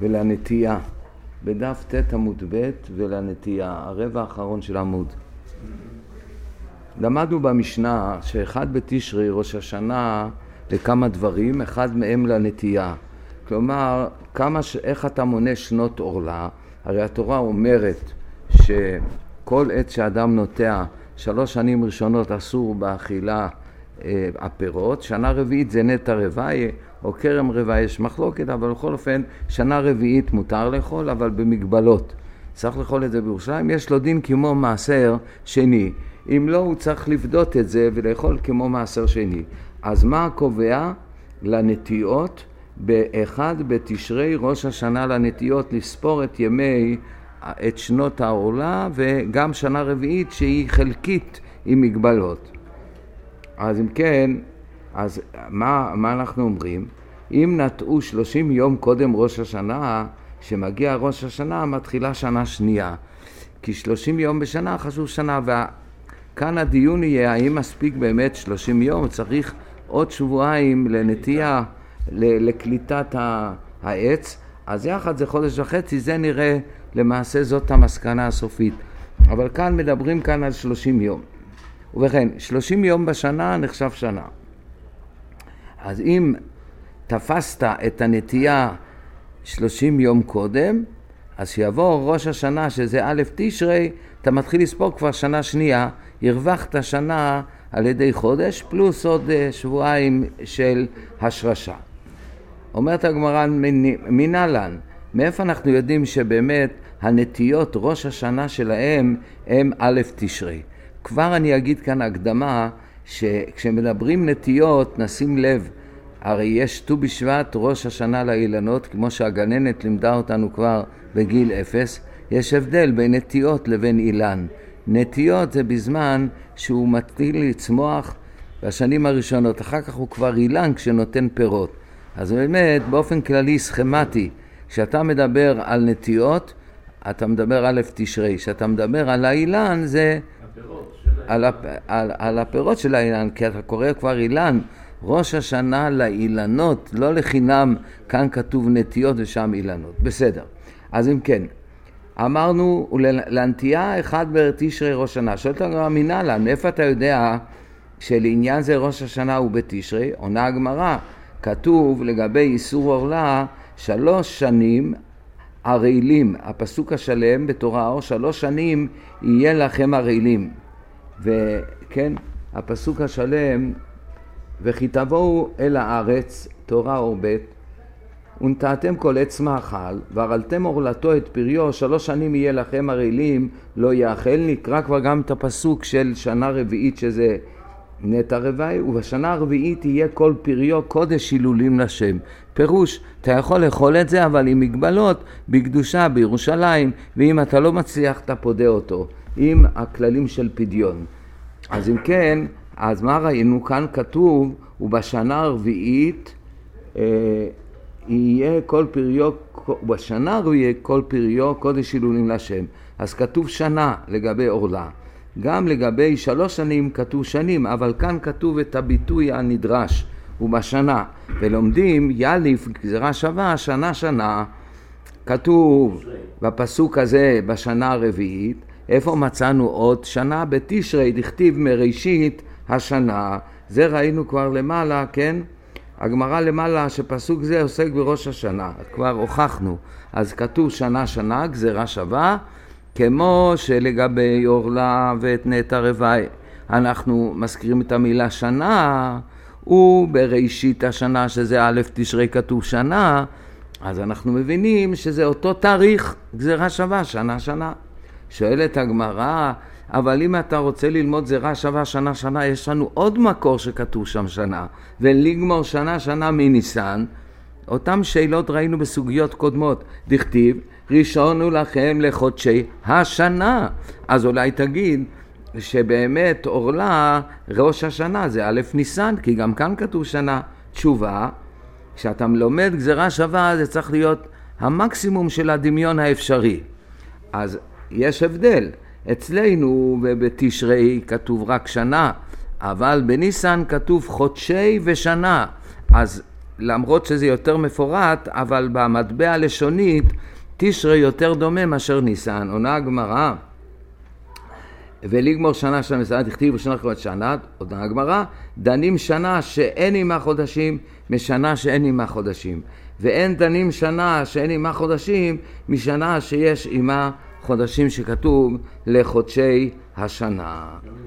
ולנטייה. בדף ת' עמוד ב' ולנטייה, הרבע האחרון של עמוד. למדנו במשנה שאחד בתשרי ראש השנה לכמה דברים, אחד מהם לנטייה. כלומר, איך אתה מונה שנות עורלה? הרי התורה אומרת שכל עת שאדם נוטע 3 שנים ראשונות אסור באכילה הפירות, שנה רביעית זה נטע רבעי או כרם רבעי, יש מחלוקת, אבל בכל אופן שנה רביעית מותר לאכול, אבל במגבלות. צריך לאכול את זה בירושלים, יש לו דין כמו מעשר שני. אם לא, הוא צריך לפדות את זה ולאכול כמו מעשר שני. אז מה קובע לנטיות? באחד בתשרי ראש השנה לנטיות לספור את שנות העורלה, וגם שנה רביעית שהיא חלקית עם מגבלות. אז אם כן, אז מה אנחנו אומרים? אם נטעו 30 יום קודם ראש השנה, שמגיע ראש השנה מתחילה שנה שנייה. כי 30 יום בשנה חשוב שנה, וכאן הדיון יהיה האם מספיק באמת 30 יום, צריך עוד שבועיים לנטייה, לקליטת העץ, אז יחד זה חודש וחצי, זה נראה למעשה זאת המסקנה הסופית. אבל כאן מדברים כאן על 30 יום. ובכן, 30 יום בשנה נחשב שנה. אז אם תפסת את הנטייה 30 יום קודם, אז שיבוא ראש השנה שזה א' תשרי, אתה מתחיל לספור כבר שנה שנייה, הרווחת שנה על ידי חודש, פלוס עוד שבועיים של השרשה. אומרת הגמרא, מנהלן, מאיפה אנחנו יודעים שבאמת הנטיות ראש השנה שלהם הם א' תשרי? כבר אני אגיד כאן הקדמה, שכשמדברים נטיות נשים לב, הרי יש ט"ו בשבט ראש השנה לאילנות, כמו שהגננת לימדה אותנו כבר בגיל 0, יש הבדל בין נטיות לבין אילן. נטיות זה בזמן שהוא מתחיל לצמוח בשנים הראשונות, אחר כך הוא כבר אילן כשנותן פירות. אז באמת באופן כללי סכמטי, כשאתה מדבר על נטיות, אתה מדבר א' תשרי, כשאתה מדבר על האילן זה על הפירות של האילן, כי אתה קורא כבר אילן, ראש השנה לאילנות, לא לחינם, כאן כתוב נטיות ושם אילנות. בסדר. אז אם כן, אמרנו לנטייה אחד בתשרי ראש השנה. שואלת הגמרא מנהלן, מאיפה אתה יודע שלעניין זה ראש השנה הוא בתשרי? עונה הגמרא, כתוב לגבי איסור עורלה 3 שנים הרעילים, הפסוק השלם בתורה אור, 3 שנים יהיה לכם הרעילים. וכן, הפסוק השלם, וכי תבואו אל הארץ, תורה אור ב', ונטעתם כל עץ מאכל, והרעלתם עורלתו את פריו, 3 שנים יהיה לכם הרעילים, לא יאכל. נקרא כבר גם את הפסוק של שנה רביעית שזה נטע רבעי, ובשנה הרביעית יהיה כל פריו קודש הילולים לשם. פירוש, אתה יכול לאכול את זה, אבל עם מגבלות, בקדושה, בירושלים, ואם אתה לא מצליח אתה פודה אותו, עם הכללים של פדיון. אז אם כן, אז מה ראינו? כאן כתוב, ובשנה הרביעית יהיה כל פריו, בשנה הרביעית כל פריו קודש הילולים לשם. אז כתוב שנה לגבי עורלה. גם לגבי 3 שנים כתוב שנים, אבל כאן כתוב את הביטוי הנדרש, ובשנה. ולומדים יאליף גזרה שווה שנה שנה. כתוב בפסוק הזה בשנה הרביעית, איפה מצאנו עוד שנה? בתשרי, דכתיב מראשית השנה. זה ראינו כבר למעלה, כן? הגמרא למעלה שפסוק זה עוסק בראש השנה, כבר הוכחנו. אז כתוב שנה שנה, גזרה שווה, כמו שלגבי עורלה ואת נטע רבעי אנחנו מזכירים את המילה שנה, ובראשית השנה שזה א' תשרי כתוב שנה, אז אנחנו מבינים שזה אותו תאריך, גזרה שווה, שנה שנה. שואלת הגמרא, אבל אם אתה רוצה ללמוד גזרה שווה שנה שנה, יש לנו עוד מקור שכתוב שם שנה, ולגמור שנה שנה מניסן. אותם שאלות ראינו בסוגיות קודמות, דכתיב ראשון הוא לכם לחודשי השנה. אז אולי תגיד שבאמת עורלה ראש השנה זה א' ניסן, כי גם כאן כתוב שנה. תשובה, כשאתה לומד גזרה שווה זה צריך להיות המקסימום של הדמיון האפשרי. אז יש הבדל, אצלנו בתשרי כתוב רק שנה, אבל בניסן כתוב חודשי ושנה. אז למרות שזה יותר מפורט, אבל במטבע הלשונית תשרי יותר דומה מאשר ניסן. עונה הגמרא, ולגמור שנה של מסעד תכתיב ושנה אחרת שנה, עונה הגמרא, דנים שנה שאין עמה חודשים משנה שאין עמה חודשים, ואין דנים שנה שאין עמה חודשים משנה שיש עמה חודשים, שכתוב לחודשי השנה.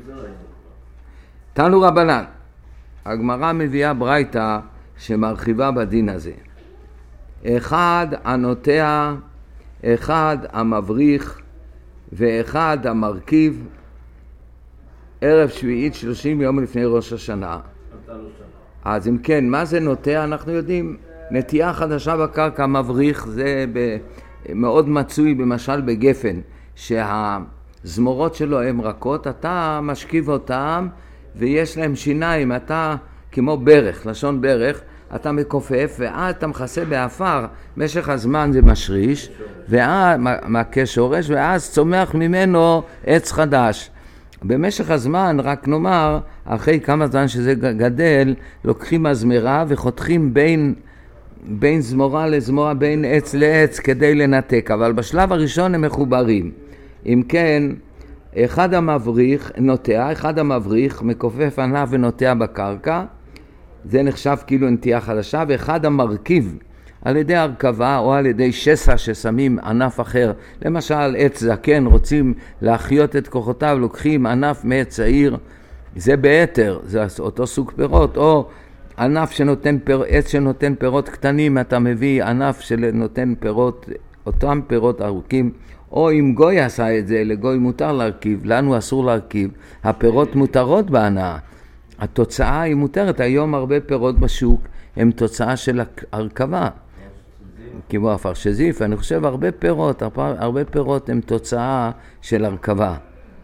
תנו רבנן, הגמרא מביאה ברייתא שמרחיבה בדין הזה. אחד הנוטע, אחד המבריך, ואחד המרכיב ערב שביעית 30 יום לפני ראש השנה. אז אם כן, מה זה נוטע? אנחנו יודעים, נטייה חדשה בקרקע, מבריך, זה מאוד מצוי במשל בגפן, שהזמורות שלו הן רכות, אתה משכיב אותם ויש להם שיניים, אתה כמו ברך, לשון ברך, אתה מקופף ואז אתה מכסה באפר, משך הזמן זה משריש, ואז מכה שורש, ואז צומח ממנו עץ חדש. במשך הזמן, רק נאמר, אחרי כמה זמן שזה גדל, לוקחים מזמרה וחותכים בין זמורה לזמורה, בין עץ לעץ כדי לנתק, אבל בשלב הראשון הם מחוברים. אם כן, אחד המבריך נוטע, אחד המבריך מקופף ענף ונוטע בקרקע, זה נחשב כאילו נטייה חדשה, ואחד המרכיב על ידי הרכבה או על ידי שסע ששמים ענף אחר, למשל עץ זקן, רוצים להחיות את כוחותיו, לוקחים ענף מעץ צעיר, זה ביתר, זה אותו סוג פירות, או ענף שנותן עץ שנותן פירות קטנים, אתה מביא ענף שנותן פירות, אותם פירות ארוכים, או אם גוי עשה את זה, לגוי מותר להרכיב, לנו אסור להרכיב, הפירות מותרות בהנאה, התוצאה היא מותרת. היום הרבה פירות בשוק הם תוצאה של הרכבה, כמו הפרשזיף, אני חושב הרבה פירות הם תוצאה של הרכבה.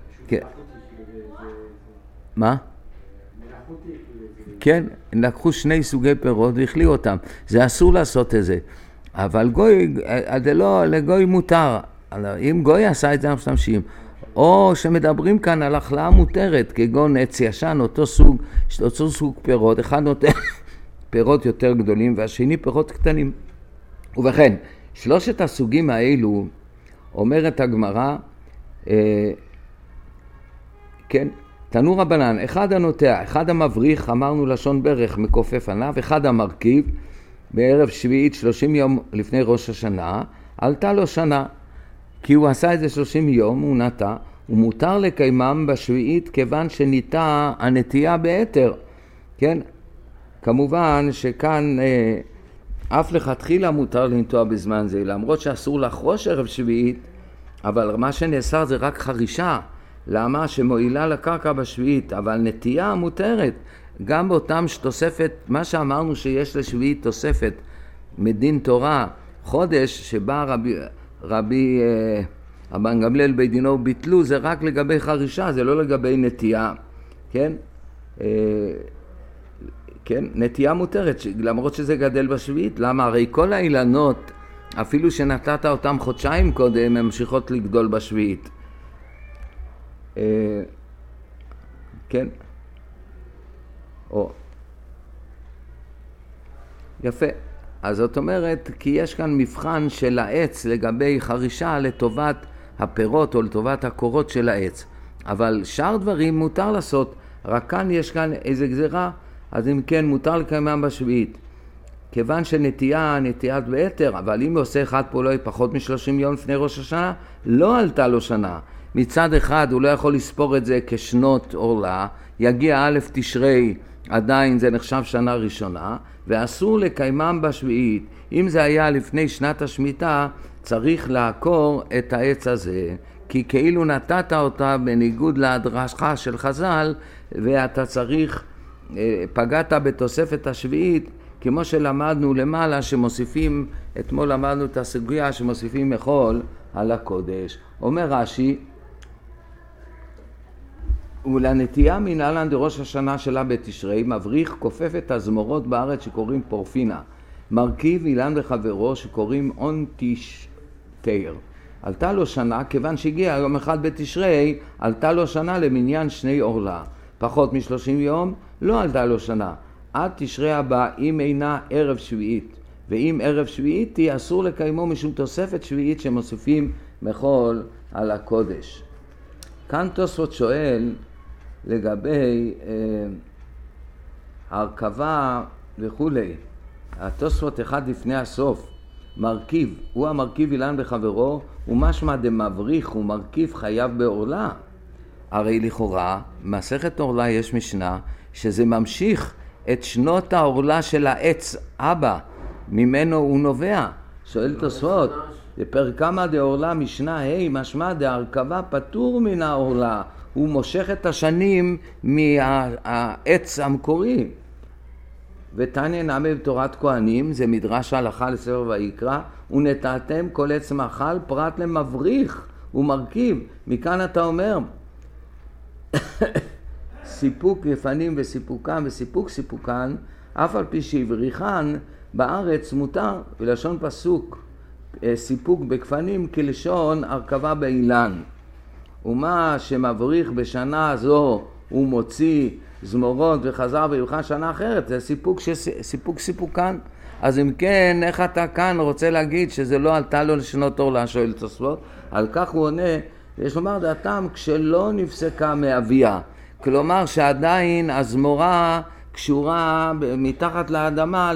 מה? כן, לקחו שני סוגי פירות והחליאו אותם, זה אסור לעשות את זה, אבל גוי, לגוי מותר, אם גוי עשה את זה אנחנו משתמשים. או שמדברים כאן על החלאה מותרת, כגון עץ ישן, אותו סוג פירות, אחד נותן פירות יותר גדולים והשני פירות קטנים. ובכן, שלושת הסוגים האלו, אומרת הגמרא, כן, תנו רבנן, אחד הנוטע, אחד המבריך, אמרנו לשון ברך, מקופף ענף, אחד המרכיב, בערב שביעית 30 יום לפני ראש השנה, עלתה לו שנה, כי הוא עשה את זה 30 יום, הוא נטע, ומותר לקיימם בשביעית כיוון שניטע הנטייה ביתר, כן? כמובן שכאן אף לכתחילה מותר לנטוע בזמן זה, למרות שאסור לחרוש ערב שביעית, אבל מה שנאסר זה רק חרישה, למה? שמועילה לקרקע בשביעית, אבל נטייה מותרת, גם באותם שתוספת, מה שאמרנו שיש לשביעית תוספת מדין תורה, חודש שבא רבי אבן גמליאל בית דינו ביטלו, זה רק לגבי חרישה, זה לא לגבי נטייה, כן? כן, נטייה מותרת, למרות שזה גדל בשביעית, למה? הרי כל האילנות, אפילו שנתת אותם חודשיים קודם, הן ממשיכות לגדול בשביעית. כן? יפה. אז זאת אומרת, כי יש כאן מבחן של העץ לגבי חרישה לטובת הפירות או לטובת הקורות של העץ. אבל שאר דברים מותר לעשות, רק כאן יש כאן איזה גזירה, אז אם כן מותר לקיימם בשביעית. כיוון נטיית ביתר, אבל אם הוא עושה אחד פעולה פחות מ30 יום לפני ראש השנה, לא עלתה לו שנה. מצד אחד הוא לא יכול לספור את זה כשנות עורלה, יגיע א' תשרי, עדיין זה נחשב שנה ראשונה, ואסור לקיימם בשביעית. אם זה היה לפני שנת השמיטה, צריך לעקור את העץ הזה, כי כאילו נתת אותה בניגוד להדרשה של חז"ל, ואתה צריך, פגעת בתוספת השביעית, כמו שלמדנו למעלה שמוסיפים, אתמול למדנו את הסוגיה שמוסיפים מחול על הקודש. אומר רש"י, ולנטייה מנהלן דראש השנה שלה בתשרי, מבריך כופף את הזמורות בארץ שקוראים פורפינה, מרכיב אילן וחברו שקוראים און תייר. עלתה לו שנה, כיוון שהגיע יום אחד בתשרי, עלתה לו שנה למניין שני עורלה. פחות מ30 יום, לא עלתה לו שנה. עד תשרי הבא, אם אינה ערב שביעית. ואם ערב שביעית היא אסור לקיימו משום תוספת שביעית שמוסיפים מחול על הקודש. כאן תוספות שואל לגבי הרכבה וכולי. התוספות אחד לפני הסוף, מרכיב, הוא המרכיב אילן בחברו, ומשמע דמבריך הוא מרכיב חייב בעורלה. הרי לכאורה, מסכת עורלה יש משנה שזה ממשיך את שנות העורלה של העץ אבא, ממנו הוא נובע. שואל תוספות, בפרק כמה דעורלה משנה משמע דהרכבה פטור מן העורלה, הוא מושך את השנים מהעץ המקורי. ותניא נמי בתורת כהנים, זה מדרש ההלכה לספר ויקרא, ונטעתם כל עץ מאכל פרט למבריך ומרכיב. מכאן אתה אומר סיפוק גפנים וסיפוקן וסיפוק סיפוקן, אף על פי שהבריחן בארץ מותר, ולשון פסוק סיפוק בגפנים כלשון הרכבה באילן. ומה שמבריך בשנה זו הוא מוציא זמורות וחזר ויבחן שנה אחרת, זה סיפוק סיפוקן. אז אם כן, איך אתה כאן רוצה להגיד שזה לא עלתה לו לשנות עורלה? שואל תוספות. על כך הוא עונה, יש לומר דעתם כשלא נפסקה מאביה, כלומר שעדיין הזמורה קשורה מתחת לאדמה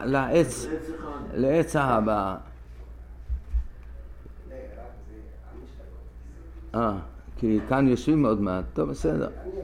לעץ האבא. כי כאן יושבים עוד מעט. טוב, בסדר.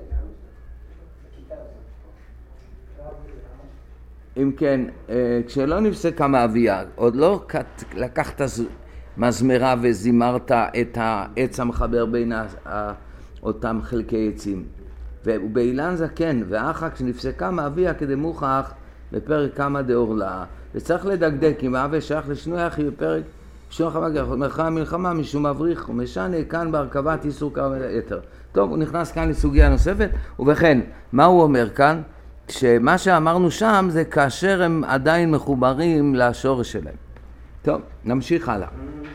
אם כן, כשלא נפסקה מאביה, עוד לא לקחת מזמרה וזימרת את העץ המחבר בין אותם חלקי עצים. ובאילן זקן, ואחר כשנפסקה מאביה כדי מוכח בפרק כמה דעורלה. וצריך לדקדק אם האווה שייך לשנוי אחי בפרק שום מלחמה מלחמה משום מבריך ומשנה כאן בהרכבת איסור קרב יתר. טוב, הוא נכנס כאן לסוגיה נוספת, ובכן, מה הוא אומר כאן? שמה שאמרנו שם זה כאשר הם עדיין מחוברים לשורש שלהם. טוב, נמשיך הלאה.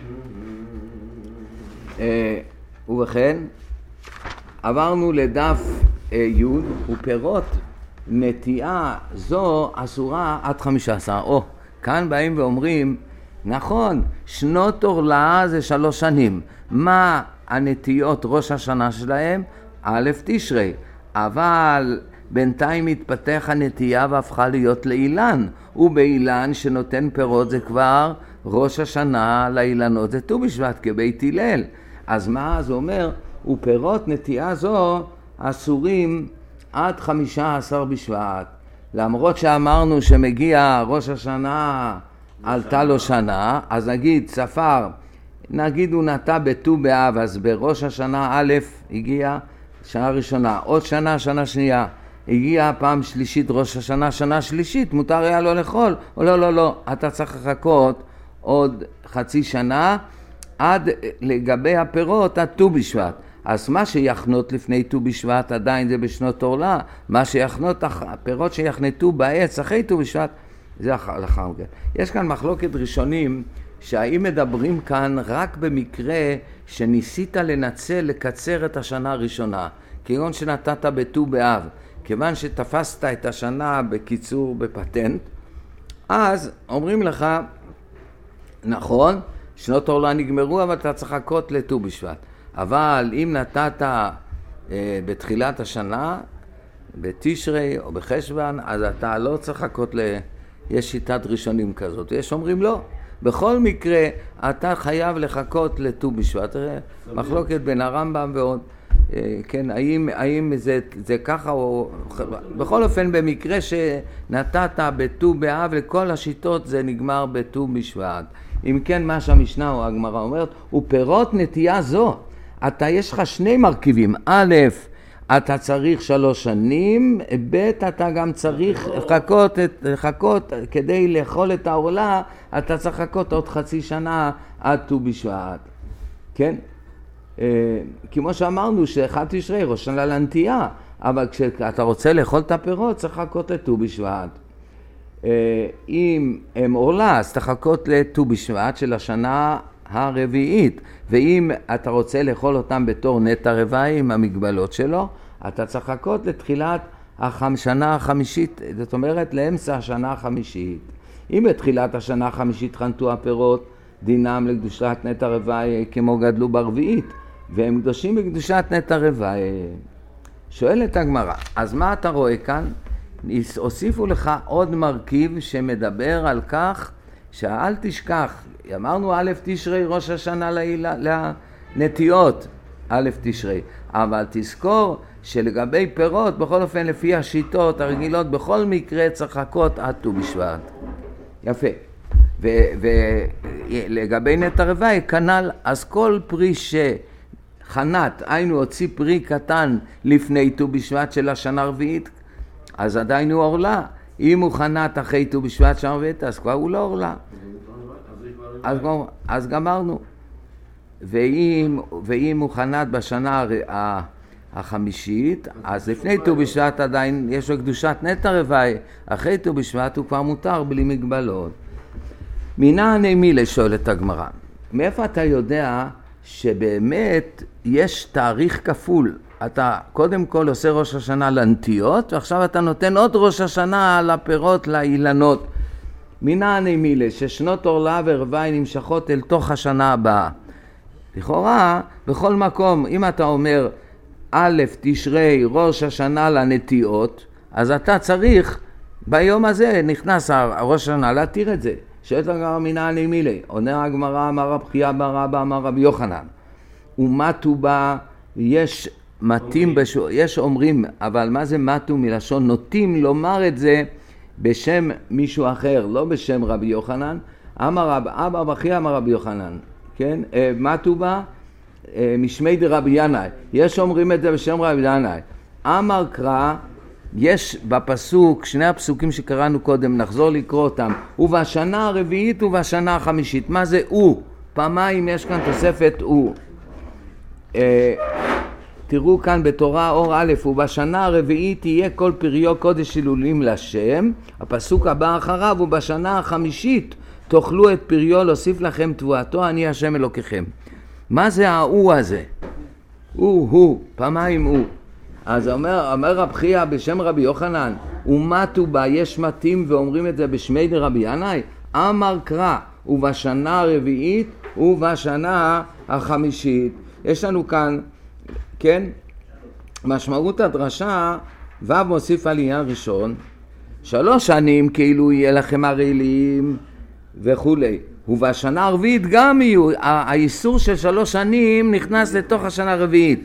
ובכן, עברנו לדף י' ופירות נטיעה זו אסורה עד 15. כאן באים ואומרים, נכון, שנות עורלה זה 3 שנים. מה הנטיות ראש השנה שלהם? א' תשרי. אבל בינתיים התפתח הנטייה והפכה להיות לאילן. ובאילן שנותן פירות זה כבר ראש השנה, לאילנות זה ט"ו בשבט כבית הלל. אז מה זה אומר? ופירות נטייה זו אסורים עד 15 בשבט. למרות שאמרנו שמגיע ראש השנה עלתה לו שנה, אז נגיד ספר, נגיד הוא נטע בט"ו באב, אז בראש השנה א' הגיע שנה ראשונה, עוד שנה, שנה שנייה, הגיע פעם שלישית ראש השנה, שנה שלישית, מותר היה לו לאכול, או לא, לא, לא, אתה צריך לחכות עוד חצי שנה, עד לגבי הפירות עד ט"ו בשבט. אז מה שיחנות לפני ט"ו בשבט עדיין זה בשנות עורלה, מה שיחנות, הפירות שיחנתו בעץ אחרי ט"ו בשבט, זה לאחר מכן. יש כאן מחלוקת ראשונים, שהאם מדברים כאן רק במקרה שניסית לנצל, לקצר את השנה הראשונה, כיוון שנתת בט"ו באב, כיוון שתפסת את השנה בקיצור בפטנט, אז אומרים לך, נכון, שנות עורלה נגמרו, אבל אתה צריך לחכות לט"ו בשבט. אבל אם נתת בתחילת השנה, בתשרי או בחשוון, אז אתה לא צריך לחכות יש שיטת ראשונים כזאת. יש אומרים לא. בכל מקרה, אתה חייב לחכות לט"ו בשבט. מחלוקת בין הרמב"ם ועוד. כן, האם זה ככה או... בכל אופן, במקרה שנתת בט"ו באב, לכל השיטות זה נגמר בט"ו בשבט. אם כן, מה שהמשנה או הגמרא אומרת, ופירות נטייה זו. יש לך 2 מרכיבים. א', אתה צריך 3 שנים, ב', אתה גם צריך לחכות כדי לאכול את העורלה, אתה צריך לחכות עוד חצי שנה עד ט"ו בשבט. כן? כמו שאמרנו שאחד תשרי ראש השנה לנטייה, אבל כשאתה רוצה לאכול את הפירות צריך לחכות לט"ו בשבט. אם הם עורלה, אז תחכות לט"ו בשבט של השנה הרביעית, ואם אתה רוצה לאכול אותם בתור נטע רבעי עם המגבלות שלו, אתה צריך לחכות לתחילת השנה החמישית, זאת אומרת לאמצע השנה החמישית. אם בתחילת השנה החמישית חנתו הפירות, דינם לקדושת נטע רבעי כמו גדלו ברביעית, והם קדושים בקדושת נטע רבעי. שואלת הגמרא, אז מה אתה רואה כאן? הוסיפו לך עוד מרכיב שמדבר על כך שאל תשכח, אמרנו א' תשרי ראש השנה לנטיות, א' תשרי, אבל תזכור שלגבי פירות, בכל אופן לפי השיטות הרגילות, בכל מקרה צריך לחכות עד ט"ו בשבט. יפה. ולגבי נטע רבעי כנ"ל, אז כל פרי שחנת, היינו הוציא פרי קטן לפני ט"ו בשבט של השנה הרביעית, אז עדיין הוא עורלה. אם הוא חנת אחרי ט"ו בשבט שנה רביעית, אז כבר הוא לא עורלה. אז גמרנו. ואם הוא חנת בשנה החמישית, אז לפני ט"ו בשבט עדיין יש לו קדושת נטע רבעי, אחרי ט"ו בשבט הוא כבר מותר בלי מגבלות. מנעני מילה, שואלת הגמרא, מאיפה אתה יודע שבאמת יש תאריך כפול? אתה קודם כל עושה ראש השנה לנטיות, ועכשיו אתה נותן עוד ראש השנה לפירות, לאילנות. מנעני מילה, ששנות עורלה ורבעי נמשכות אל תוך השנה הבאה. לכאורה, בכל מקום, אם אתה אומר א' תשרי ראש השנה לנטיות, אז אתה צריך, ביום הזה נכנס ראש השנה להתיר את זה. שואלת הגמרא מנעני מילה, עונה הגמרא, אמר רב חייא בר אבא, אמר רבי יוחנן, ומתו בה, יש מתים, יש אומרים, אבל מה זה מתו מלשון? נוטים לומר את זה בשם מישהו אחר, לא בשם רבי יוחנן. אמר רב אבא בר אמר רבי יוחנן, כן? מתו בה משמי דרבי ינאי, יש אומרים את זה בשם רבי ינאי. אמר קרא, יש בפסוק, שני הפסוקים שקראנו קודם, נחזור לקרוא אותם, ובשנה הרביעית ובשנה החמישית. מה זה הוא? פעמיים יש כאן תוספת הוא. תראו כאן בתורה אור א', ובשנה הרביעית תהיה כל פריו קודש הילולים לשם. הפסוק הבא אחריו, ובשנה החמישית תאכלו את פריו להוסיף לכם תבואתו, אני השם אלוקיכם. מה זה ההוא הזה? הוא, פעמיים הוא. אז אומר רב חייא בשם רבי יוחנן, ומתו בה, יש מתים ואומרים את זה בשמי דרבי ינאי. אמר קרא, ובשנה הרביעית ובשנה החמישית. יש לנו כאן, כן, משמעות הדרשה, ו' מוסיף על עניין ראשון, 3 שנים כאילו יהיה לכם הרעילים וכולי. ובשנה הרביעית גם יהיו, האיסור של 3 שנים נכנס לתוך השנה הרביעית.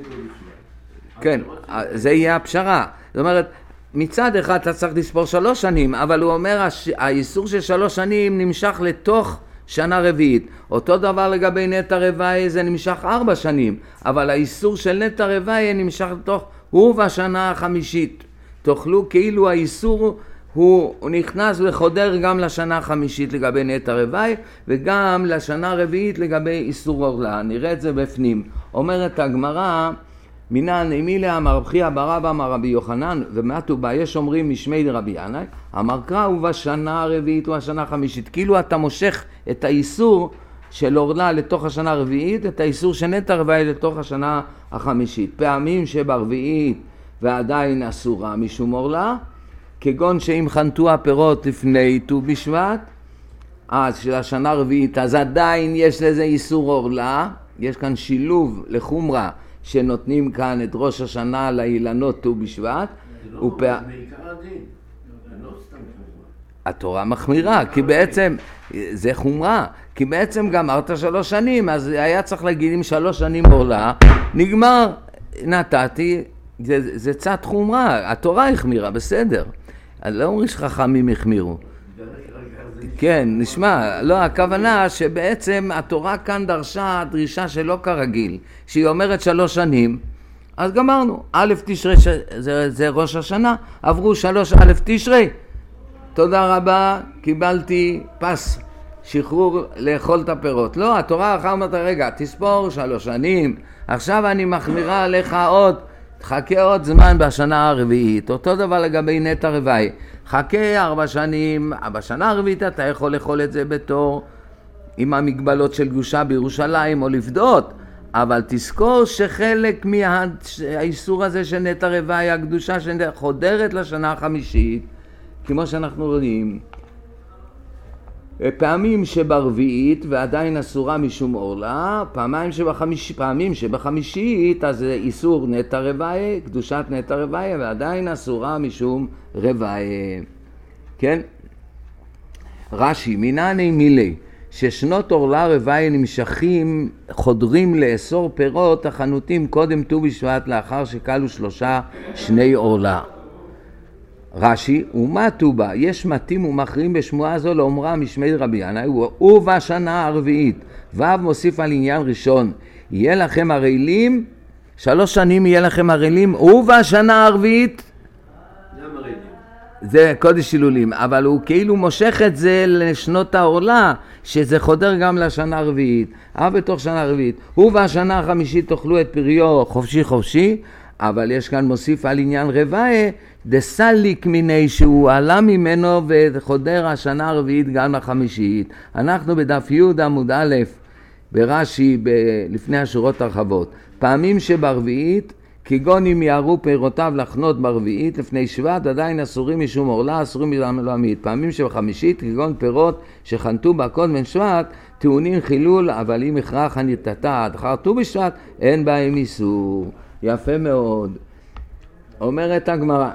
כן, זה יהיה הפשרה. זאת אומרת, מצד אחד אתה צריך לספור 3 שנים, אבל הוא אומר, האיסור של 3 שנים נמשך לתוך שנה רביעית. אותו דבר לגבי נטע רבעי, זה נמשך 4 שנים, אבל האיסור של נטע רבעי נמשך לתוך, הוא בשנה החמישית. תאכלו כאילו האיסור הוא נכנס וחודר גם לשנה החמישית לגבי נטע רבעי, וגם לשנה הרביעית לגבי איסור עורלה. נראה את זה בפנים. אומרת הגמרא, מנעני מילה, אמר רב חייא בר אבא, אמר רבי יוחנן, ומתו בה, יש אומרים משמי דרבי ינאי, אמר קרא, ובשנה הרביעית ובשנה החמישית. כאילו אתה מושך את האיסור של עורלה לתוך השנה הרביעית, את האיסור של נטע רבעי לתוך השנה החמישית. פעמים שברביעית ועדיין אסורה משום עורלה, כגון שאם חנתו הפירות לפני ט"ו בשבט, אז של השנה הרביעית, אז עדיין יש לזה איסור עורלה. יש כאן שילוב לחומרה שנותנים כאן את ראש השנה לאילנות ט"ו בשבט. זה לא בעיקר הדין, זה לא סתם חומרה. התורה מחמירה, כי בעצם זה חומרה, כי בעצם גמרת 3 שנים, אז היה צריך להגיד עם 3 שנים עורלה, נגמר, נתתי, זה צד חומרה, התורה החמירה, בסדר. לא אומרים שחכמים החמירו. כן, נשמע, לא, הכוונה שבעצם התורה כאן דרשה דרישה שלא כרגיל, שהיא אומרת 3 שנים, אז גמרנו, א' תשרי, זה ראש השנה, עברו 3 א' תשרי, תודה רבה, קיבלתי פס, שחרור לאכול את הפירות. לא, התורה אחר אומרת, רגע, תספור 3 שנים, עכשיו אני מחמירה עליך עוד, חכה עוד זמן בשנה הרביעית. אותו דבר לגבי נטע רבעי, חכה 4 שנים, בשנה הרביעית אתה יכול לאכול את זה בתור עם המגבלות של גושה בירושלים או לפדות, אבל תזכור שחלק מהאיסור הזה של נטע רבעי, הקדושה חודרת לשנה החמישית, כמו שאנחנו רואים, פעמים שברביעית ועדיין אסורה משום עורלה, פעמים שבחמישית אז איסור נטע רבעי, קדושת נטע רבעי, ועדיין אסורה משום רבעי. כן? רש"י, מינני מילי, ששנות עורלה רבעי נמשכים, חודרים לאסור פירות החנותים קודם ט"ו בשבט לאחר שקלו 3 שני עורלה. רש"י, ומה ט"ו? יש מתים ומכריעים בשמועה זו לאומרה משמי רבי ינאי, ובשנה הרביעית, ו' מוסיף על עניין ראשון, יהיה לכם הרעילים, 3 שנים יהיה לכם הרעילים, ובשנה הרביעית, זה קודש הילולים, אבל הוא כאילו מושך את זה לשנות העורלה, שזה חודר גם לשנה הרביעית, אבל בתוך שנה הרביעית, ובשנה החמישית תאכלו את פריו חופשי חופשי, אבל יש כאן מוסיף על עניין רבעי, דסליק מיני שהוא עלה ממנו וחודר השנה הרביעית גם לחמישית. אנחנו בדף י' עמוד א' ברש"י לפני השורות הרחבות. פעמים שברביעית, כגון אם יערו פירותיו לחנות ברביעית לפני שבט, עדיין אסורים משום עורלה, אסורים מלמית. פעמים שבחמישית, כגון פירות שחנתו בקודם שבט, טעונים חילול, אבל אם הכרח הנתתה עד אחר ט"ו בשבט, אין בהם איסור. יפה מאוד. אומרת הגמרא.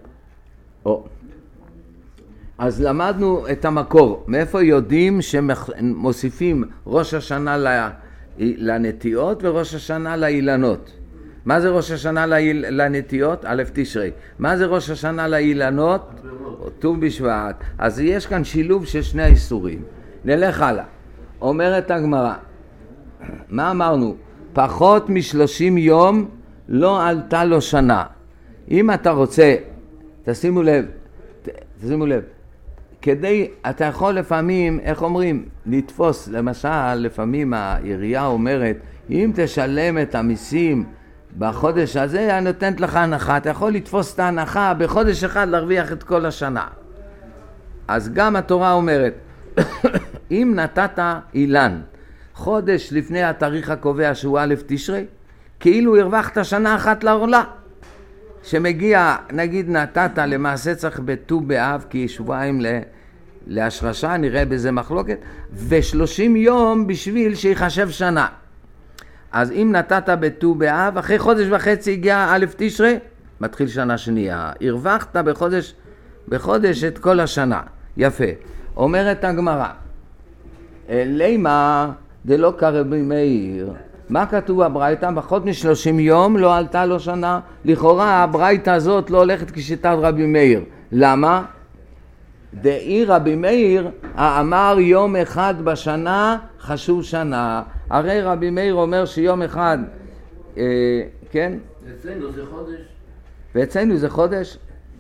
אז למדנו את המקור. מאיפה יודעים שמוסיפים ראש השנה לנטיעות וראש השנה לאילנות? מה זה ראש השנה לנטיעות? א' תשרי. מה זה ראש השנה לאילנות? ט"ו בשבט. אז יש כאן שילוב של שני האיסורים. נלך הלאה. אומרת הגמרא. מה אמרנו? פחות מ30 יום לא עלתה לו שנה. אם אתה רוצה, תשימו לב, אתה יכול לפעמים, איך אומרים, לתפוס, למשל, לפעמים העירייה אומרת, אם תשלם את המיסים בחודש הזה, אני נותנת לך הנחה, אתה יכול לתפוס את ההנחה בחודש אחד להרוויח את כל השנה. אז גם התורה אומרת, אם נתת אילן, חודש לפני התאריך הקובע שהוא א' תשרי, כאילו הרווחת שנה אחת לעורלה. שמגיע, נגיד נתת, למעשה צריך בט"ו באב, כי שבועיים להשרשה, נראה בזה מחלוקת, ו30 יום בשביל שיחשב שנה. אז אם נתת בט"ו באב, אחרי חודש וחצי הגיע א' תשרי, מתחיל שנה שנייה. הרווחת בחודש את כל השנה. יפה. אומרת הגמרא, לימה דלא כרבי מאיר, מה כתוב בברייתא? פחות מ30 יום לא עלתה לו שנה. לכאורה הברייתא הזאת לא הולכת כשיטת רבי מאיר. למה? דאי רבי מאיר אמר יום אחד בשנה חשוב שנה. הרי רבי מאיר אומר שיום אחד, כן? אצלנו זה חודש. ואצלנו זה חודש?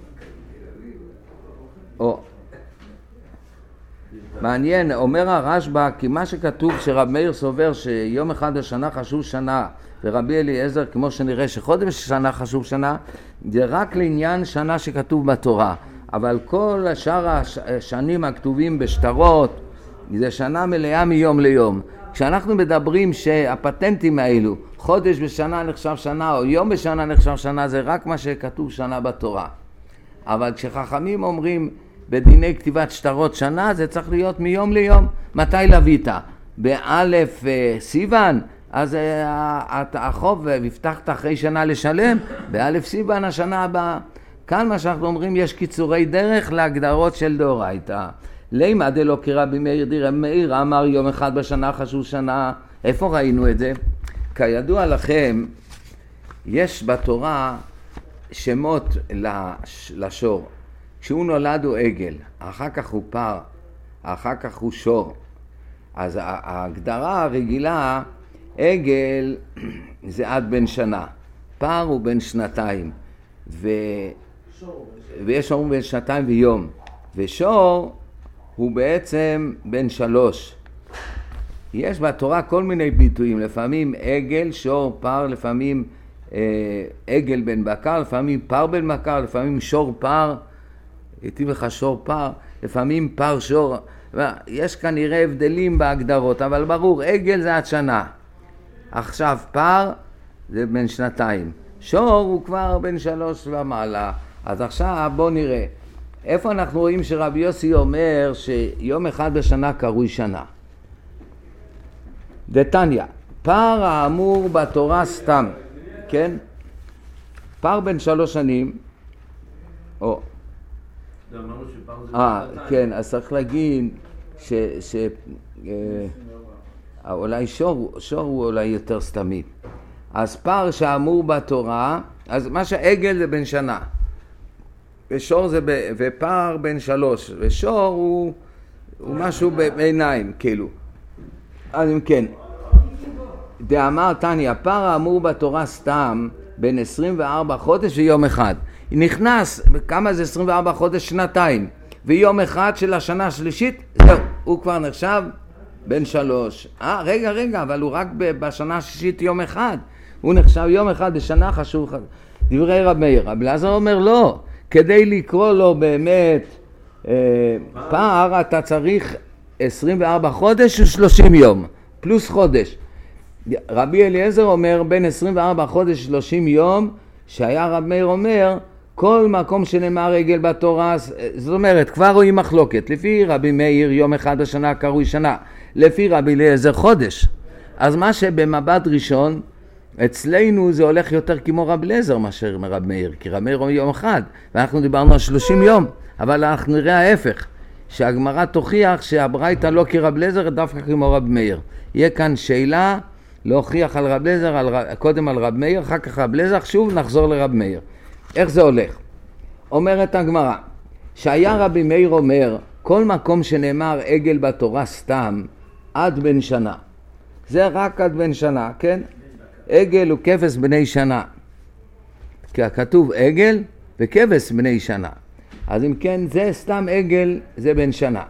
מעניין, אומר הרשב"א, כי מה שכתוב שרב מאיר סובר שיום אחד בשנה חשוב שנה, ורבי אליעזר כמו שנראה שחודש שנה חשוב שנה, זה רק לעניין שנה שכתוב בתורה. אבל כל השאר השנים הכתובים בשטרות, זה שנה מלאה מיום ליום. כשאנחנו מדברים שהפטנטים האלו, חודש בשנה נחשב שנה, או יום בשנה נחשב שנה, זה רק מה שכתוב שנה בתורה. אבל כשחכמים אומרים, בדיני כתיבת שטרות שנה, זה צריך להיות מיום ליום. מתי לווית? באלף סיוון, אז החוב הבטחת אחרי שנה לשלם, באלף סיוון השנה הבאה. כאן מה שאנחנו אומרים, יש קיצורי דרך להגדרות של דאורייתא. לימה דלא כרבי מאיר דרבי מאיר אמר יום אחד בשנה חשוב שנה. איפה ראינו את זה? כידוע לכם, יש בתורה שמות לשור. כשהוא נולד הוא עגל, אחר כך הוא פר, אחר כך הוא שור. אז ההגדרה הרגילה, עגל זה עד בן שנה, פר הוא בן שנתיים, ויש אומרים בן שנתיים ויום, ושור הוא בעצם בן 3. יש בתורה כל מיני ביטויים, לפעמים עגל, שור, פר, לפעמים עגל בן בקר, לפעמים פר בן בקר, לפעמים שור פר, הייתי לך שור פר, לפעמים פר שור, יש כנראה הבדלים בהגדרות, אבל ברור, עגל זה עד שנה. עכשיו פר זה בן שנתיים, שור הוא כבר בן 3 ומעלה. אז עכשיו בוא נראה, איפה אנחנו רואים שרבי יוסי אומר שיום אחד בשנה קרוי שנה? דתניא, פר האמור בתורה סתם, כן? פר בן 3 שנים, כן, אז צריך להגיד אולי שור הוא אולי יותר סתמי. אז פר שאמור בתורה, אז מה שעגל זה בן שנה, ושור זה ופר בן 3, ושור הוא משהו בעיניים, כאילו. אז אם כן, דאמר תניא, פר האמור בתורה סתם, בין 24 חודש ויום אחד. נכנס, כמה זה 24 חודש? שנתיים. ויום אחד של השנה השלישית, זהו, הוא כבר נחשב בן 3. רגע, אבל הוא רק בשנה השישית יום אחד. הוא נחשב יום אחד בשנה חשוב. דברי רב מאיר. רב אלעזר אומר לא, כדי לקרוא לו באמת פר, אתה צריך 24 חודש ו30 יום, פלוס חודש. רבי אליעזר אומר בין 24 חודש 30 יום, שהיה רב מאיר אומר כל מקום שנאמר עגל בתורה, זאת אומרת כבר רואים מחלוקת. לפי רבי מאיר יום אחד בשנה קרוי שנה, לפי רבי אליעזר חודש. אז מה שבמבט ראשון אצלנו זה הולך יותר כמו רב אליעזר מאשר רב מאיר, כי רב מאיר אומר יום אחד ואנחנו דיברנו על 30 יום, אבל אנחנו נראה ההפך, שהגמרא תוכיח שהברייתא לא כרב אליעזר, דווקא כמו רב מאיר. יהיה כאן שאלה להוכיח על רב אליעזר, קודם על רב מאיר, אחר כך רב אליעזר, שוב נחזור לרב מאיר. איך זה הולך? אומרת הגמרא, שהיה רבי מאיר אומר, כל מקום שנאמר עגל בתורה סתם, עד בן שנה. זה רק עד בן שנה, כן? עגל הוא כבש בני שנה. כי כתוב עגל וכבש בני שנה. אז אם כן, זה סתם עגל, זה בן שנה.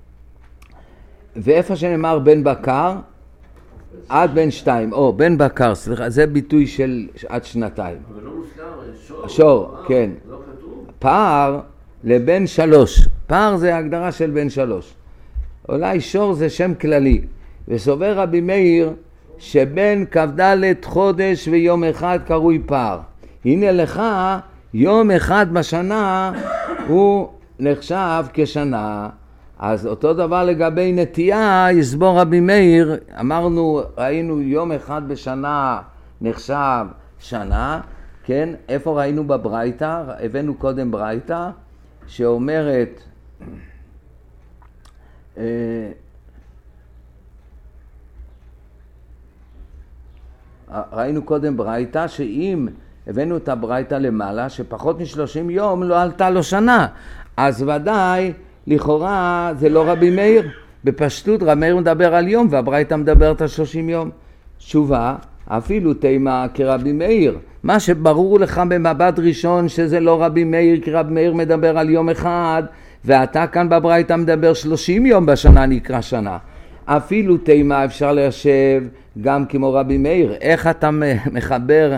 ואיפה שנאמר בן בקר, עד בן 2, בן בקר, סליחה, זה ביטוי של עד 2. אבל לא מוזכר, שור, כן. לא כתוב. פר לבן 3, פר זה הגדרה של בן 3. אולי שור זה שם כללי, וסובר רבי מאיר שבין כ"ד חודש ויום אחד קרוי פר. הנה לך, יום אחד בשנה הוא נחשב כשנה. אז אותו דבר לגבי נטייה, יסבור רבי מאיר, אמרנו, ראינו יום אחד בשנה נחשב שנה, כן? איפה ראינו בברייתא? הבאנו קודם ברייתא, שאומרת, ראינו קודם ברייתא, שאם הבאנו את הברייתא למעלה, שפחות מ30 יום לא עלתה לו שנה, אז ודאי, לכאורה זה לא רבי מאיר. בפשטות רבי מאיר מדבר על יום והברייתא מדברת על 30 יום. תשובה, אפילו תימה כרבי מאיר. מה שברור לך במבט ראשון שזה לא רבי מאיר, כי רבי מאיר מדבר על יום אחד, ואתה כאן בברייתא מדבר 30 יום בשנה נקרא שנה. אפילו תימה אפשר ליישב גם כמו רבי מאיר. איך אתה מחבר,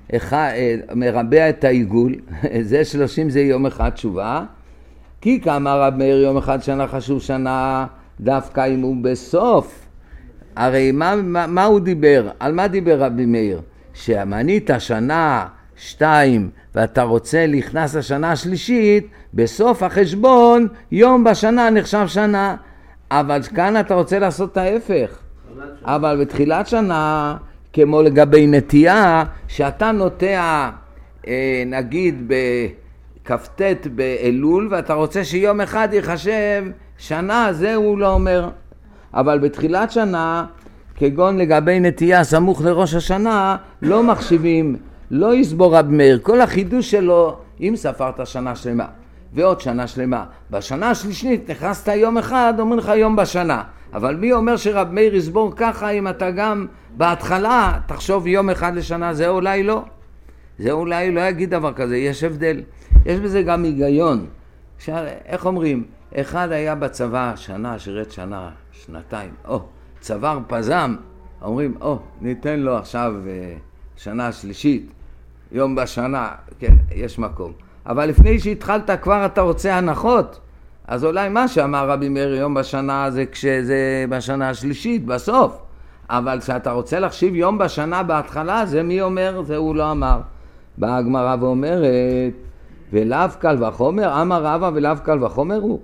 מרבע את העיגול? זה 30 זה יום אחד. תשובה, כי כאמר רב מאיר יום אחד שנה חשוב שנה, דווקא אם הוא בסוף. הרי מה הוא דיבר? על מה דיבר רבי מאיר? שהמנית שנה 2 ואתה רוצה להכנס לשנה השלישית, בסוף החשבון יום בשנה נחשב שנה. אבל כאן אתה רוצה לעשות את ההפך. אבל בתחילת שנה, כמו לגבי נטייה, שאתה נוטע נגיד כ"ט באלול, ואתה רוצה שיום אחד יחשב שנה, זה הוא לא אומר. אבל בתחילת שנה, כגון לגבי נטייה סמוך לראש השנה, לא מחשיבים, לא יסבור רב מאיר. כל החידוש שלו, אם ספרת שנה שלמה ועוד שנה שלמה, בשנה השלישית נכנסת יום אחד, אומר לך יום בשנה. אבל מי אומר שרב מאיר יסבור ככה, אם אתה גם בהתחלה תחשוב יום אחד לשנה? זה אולי לא. זה אולי לא יגיד דבר כזה, יש הבדל. יש בזה גם היגיון. איך אומרים? אחד היה בצבא שנה, שירת שנה, שנתיים. צוואר פזם. אומרים, ניתן לו עכשיו שנה שלישית, יום בשנה. כן, יש מקום. אבל לפני שהתחלת כבר אתה רוצה הנחות. אז אולי מה שאמר רבי מאיר יום בשנה זה כשזה בשנה השלישית, בסוף. אבל כשאתה רוצה להחשיב יום בשנה בהתחלה, זה מי אומר? זה הוא לא אמר. באה הגמרא ואומרת, ולאו קל וחומר, אמר רבא ולאו קל וחומר הוא.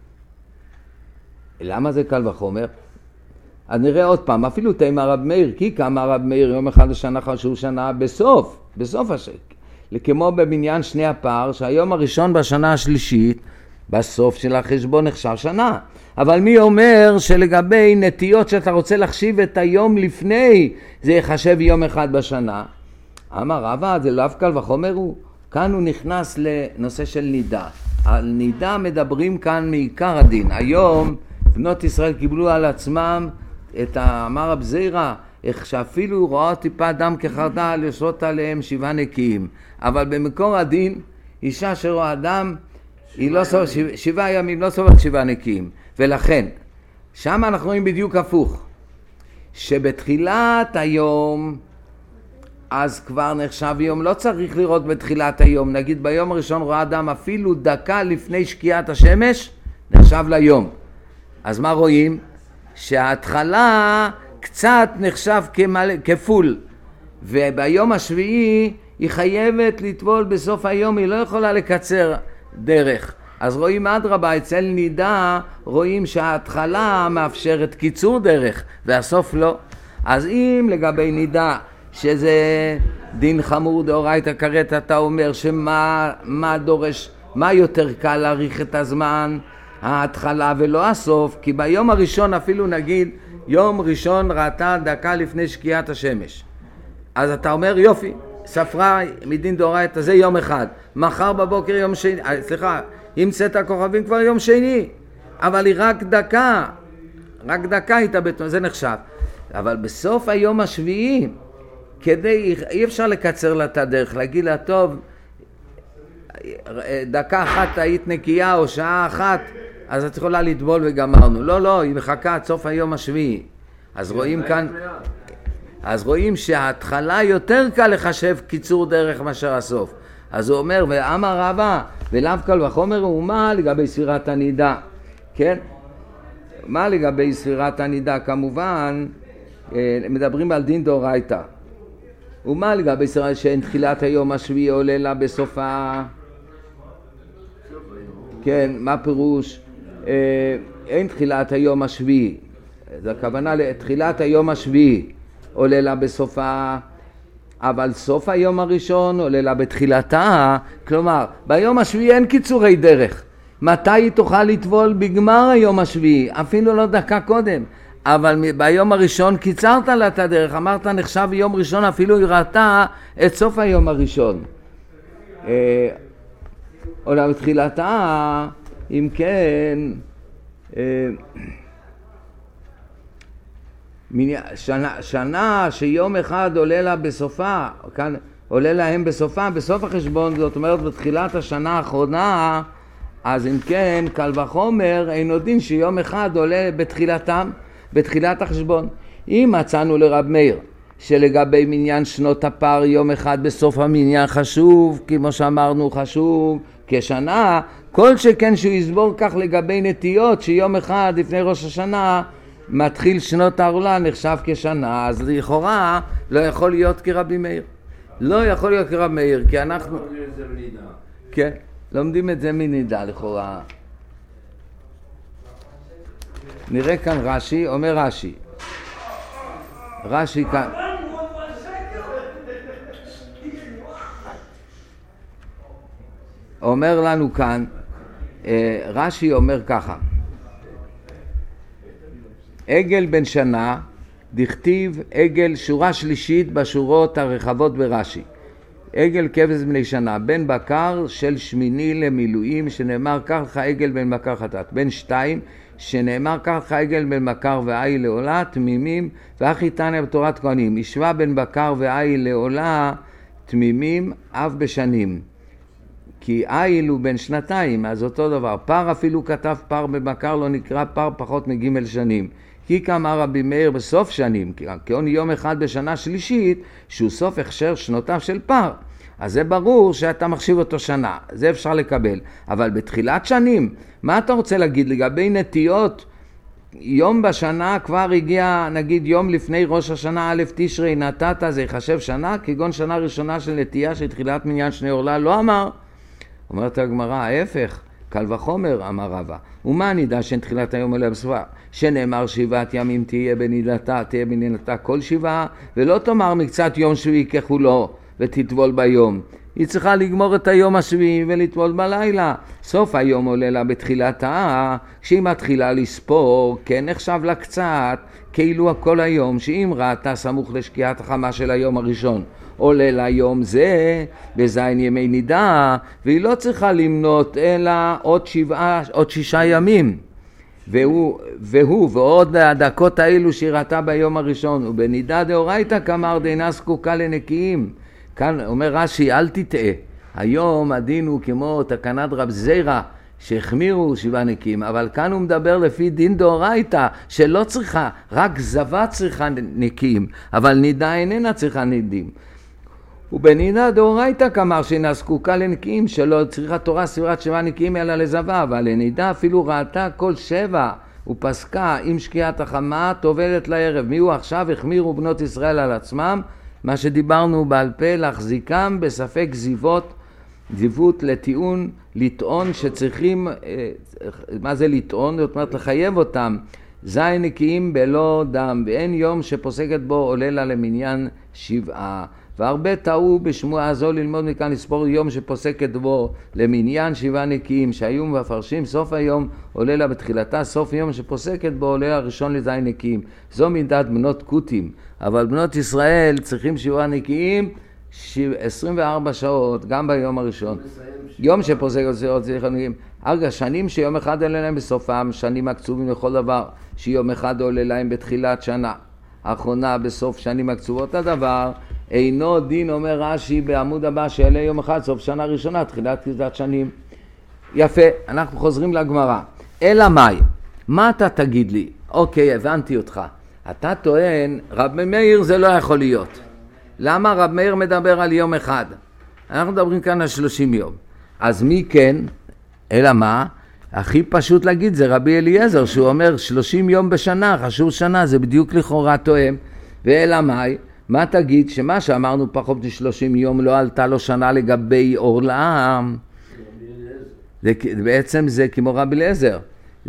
למה זה קל וחומר? אז נראה עוד פעם, אפילו תימא רב מאיר, כי כמה רב מאיר יום אחד לשנה חשוב שנה בסוף השק. כמו במניין שני הפער, שהיום הראשון בשנה השלישית, בסוף של החשבון נחשב שנה. אבל מי אומר שלגבי נטיות שאתה רוצה להחשיב את היום לפני, זה יחשב יום אחד בשנה? אמר רבא, זה לאו קל וחומר הוא. כאן הוא נכנס לנושא של נידה. על נידה מדברים כאן מעיקר הדין. היום בנות ישראל קיבלו על עצמם את אמר רב זירא, איך שאפילו רואה טיפה דם כחרדל לשרות עליהם 7 נקיים. אבל במקור הדין, אישה שרואה דם, היא לא סובלת 7 ימים, לא סובלת 7 נקיים. ולכן, שם אנחנו רואים בדיוק הפוך. שבתחילת היום, אז כבר נחשב יום, לא צריך לראות בתחילת היום. נגיד ביום הראשון רואה דם אפילו דקה לפני שקיעת השמש, נחשב ליום. אז מה רואים? שההתחלה קצת נחשב כפול, וביום השביעי היא חייבת לטבול בסוף היום, היא לא יכולה לקצר דרך. אז רואים אדרבה, אצל נידה רואים שההתחלה מאפשרת קיצור דרך והסוף לא. אז אם לגבי נידה שזה דין חמור דאורייתא כרת, אתה אומר שמה דורש, מה יותר קל להאריך את הזמן, ההתחלה ולא הסוף? כי ביום הראשון אפילו נגיד יום ראשון ראתה דקה לפני שקיעת השמש, אז אתה אומר יופי, ספרה מדין דאורייתא זה יום אחד, מחר בבוקר יום שני, סליחה, אם צאת הכוכבים כבר יום שני, אבל היא רק דקה התאבט, זה נחשב. אבל בסוף היום השביעי, אי אפשר לקצר לה את הדרך, להגיד לה טוב, דקה אחת היית נקייה או שעה אחת, אז את יכולה לטבול וגמרנו. לא, היא מחכה עד סוף היום השביעי. אז רואים כאן, אז רואים שההתחלה יותר קל לחשב קיצור דרך מאשר הסוף. אז הוא אומר, ואמר רבא ולאו קל וחומר הוא, מה לגבי ספירת הנידה? כן? מה לגבי ספירת הנידה? כמובן, מדברים על דין דאורייתא. ומה לגבי ספירת שאין תחילת היום השביעי עולה לה בסופה? כן, מה פירוש? אין תחילת היום השביעי. זו הכוונה לתחילת היום השביעי עולה לה בסופה, אבל סוף היום הראשון עולה לה בתחילתה. כלומר, ביום השביעי אין קיצורי דרך. מתי היא תוכל לטבול? בגמר היום השביעי, אפילו לא דקה קודם. אבל ביום הראשון קיצרת לה את הדרך, אמרת נחשב יום ראשון, אפילו היא ראתה את סוף היום הראשון. עולה בתחילתה, אם כן, שנה שיום אחד עולה לה בסופה, כאן עולה להם בסופה, בסוף החשבון, זאת אומרת בתחילת השנה האחרונה, אז אם כן, קל וחומר, אינו דין שיום אחד עולה בתחילתם, בתחילת החשבון. אם מצאנו לרב מאיר שלגבי מניין שנות הפר יום אחד בסוף המניין חשוב, כמו שאמרנו חשוב כשנה, כל שכן שהוא יסבור כך לגבי נטיות שיום אחד לפני ראש השנה מתחיל שנות העולה נחשב כשנה, אז לכאורה לא יכול להיות כרבי מאיר. לא יכול להיות כרבי מאיר, כי אנחנו כן, לומדים את זה מנידה לכאורה. נראה כאן רש"י, אומר רש"י כאן אומר לנו כאן, רש"י אומר ככה, עגל בן שנה, דכתיב עגל, שורה שלישית בשורות הרחבות ברש"י, עגל כבש בני שנה, בן בקר של שמיני למילואים, שנאמר קח לך עגל בן בקר חטאת, בן 2 שנאמר קח לך עגל בן בקר ועי לעולה, תמימים, ואחי תניא בתורת כהנים, השווה בן בקר ועי לעולה תמימים אף בשנים, כי עיל הוא בן 2, אז אותו דבר. פר אפילו כתב פר בבקר לא נקרא פר פחות מג' שנים, כי כאמר רבי מאיר בסוף שנים, כי עוד יום אחד בשנה שלישית שהוא סוף הכשר שנותיו של פר, אז זה ברור שאתה מחשיב אותו שנה, זה אפשר לקבל. אבל בתחילת שנים, מה אתה רוצה להגיד לגבי נטיות יום בשנה כבר הגיע, נגיד יום לפני ראש השנה א' תשרי נתת, זה יחשב שנה, כגון שנה ראשונה של נטייה של תחילת מניין שני עורלה, לא אמר. אומרת הגמרא, ההפך, קל וחומר, אמר רבא. ומה נידע שאין תחילת היום עולה בסופה? שנאמר 7 ימים תהיה בנינתה כל 7, ולא תאמר מקצת יום שביעי ככולו ותטבול ביום. היא צריכה לגמור את היום השביעי ולטבול בלילה. סוף היום עולה לה בתחילתה, כשהיא מתחילה לספור, כן נחשב לה קצת, כאילו הכל היום, שאם ראתה סמוך לשקיעת החמה של היום הראשון, עולה לה יום זה, בזין ימי נידה, והיא לא צריכה למנות אלא עוד 6 ימים. ועוד הדקות האלו שהיא ראתה ביום הראשון, ובנידה דאורייתא כמר דינה זקוקה לנקיים. כאן אומר רש"י, אל תטעה, היום הדין הוא כמו תקנת רב זירא שהחמירו 7 נקיים, אבל כאן הוא מדבר לפי דין דאורייתא שלא צריכה, רק זבה צריכה נקיים, אבל נידה איננה צריכה נידים. ובנידה דאורייתא כמר שאינה זקוקה לנקיים, שלא צריכה תורה ספירת 7 נקיים אלא לזבה, אבל לנידה אפילו ראתה כל 7 ופסקה עם שקיעת החמה טובלת לערב. מי הוא עכשיו? החמירו בנות ישראל על עצמם, מה שדיברנו בעל פה, להחזיקם בספק זיוות לטיעון, לטעון שצריכים, מה זה לטעון? זאת אומרת לחייב אותם, זין נקיים בלא דם, ואין יום שפוסקת בו עולה לה למניין 7. והרבה טעו בשמועה זו ללמוד מכאן לספור יום שפוסקת בו למניין 7 נקיים, שהיו מפרשים סוף היום עולה לה בתחילתה, סוף יום שפוסקת בו עולה הראשון לזין נקיים. זו מידת בנות קוטים, אבל בנות ישראל צריכים 7 נקיים 24 שעות גם ביום הראשון. יום שפוסקת בו צריך נקיים. ארגע, שנים שיום אחד עולה להם בסופם, שנים הקצובים לכל דבר, שיום אחד עולה להם בתחילת שנה האחרונה בסוף שנים הקצובות הדבר, אינו דין, אומר רש"י בעמוד הבא, שיעלה יום אחד סוף שנה ראשונה תחילת שנים. יפה, אנחנו חוזרים לגמרא. אלא מאי, מה אתה תגיד לי? אוקיי, הבנתי אותך. אתה טוען, רב מאיר זה לא יכול להיות. למה רב מאיר מדבר על יום אחד? אנחנו מדברים כאן על 30 יום. אז מי כן? אלא מה? הכי פשוט להגיד זה רבי אליעזר, שהוא אומר 30 יום בשנה, חשוב שנה, זה בדיוק לכאורה תואם. ואלא מאי, מה תגיד? שמה שאמרנו פחות מ-30 יום לא עלתה לו שנה לגבי עורלה? בעצם זה כמו רבי אליעזר.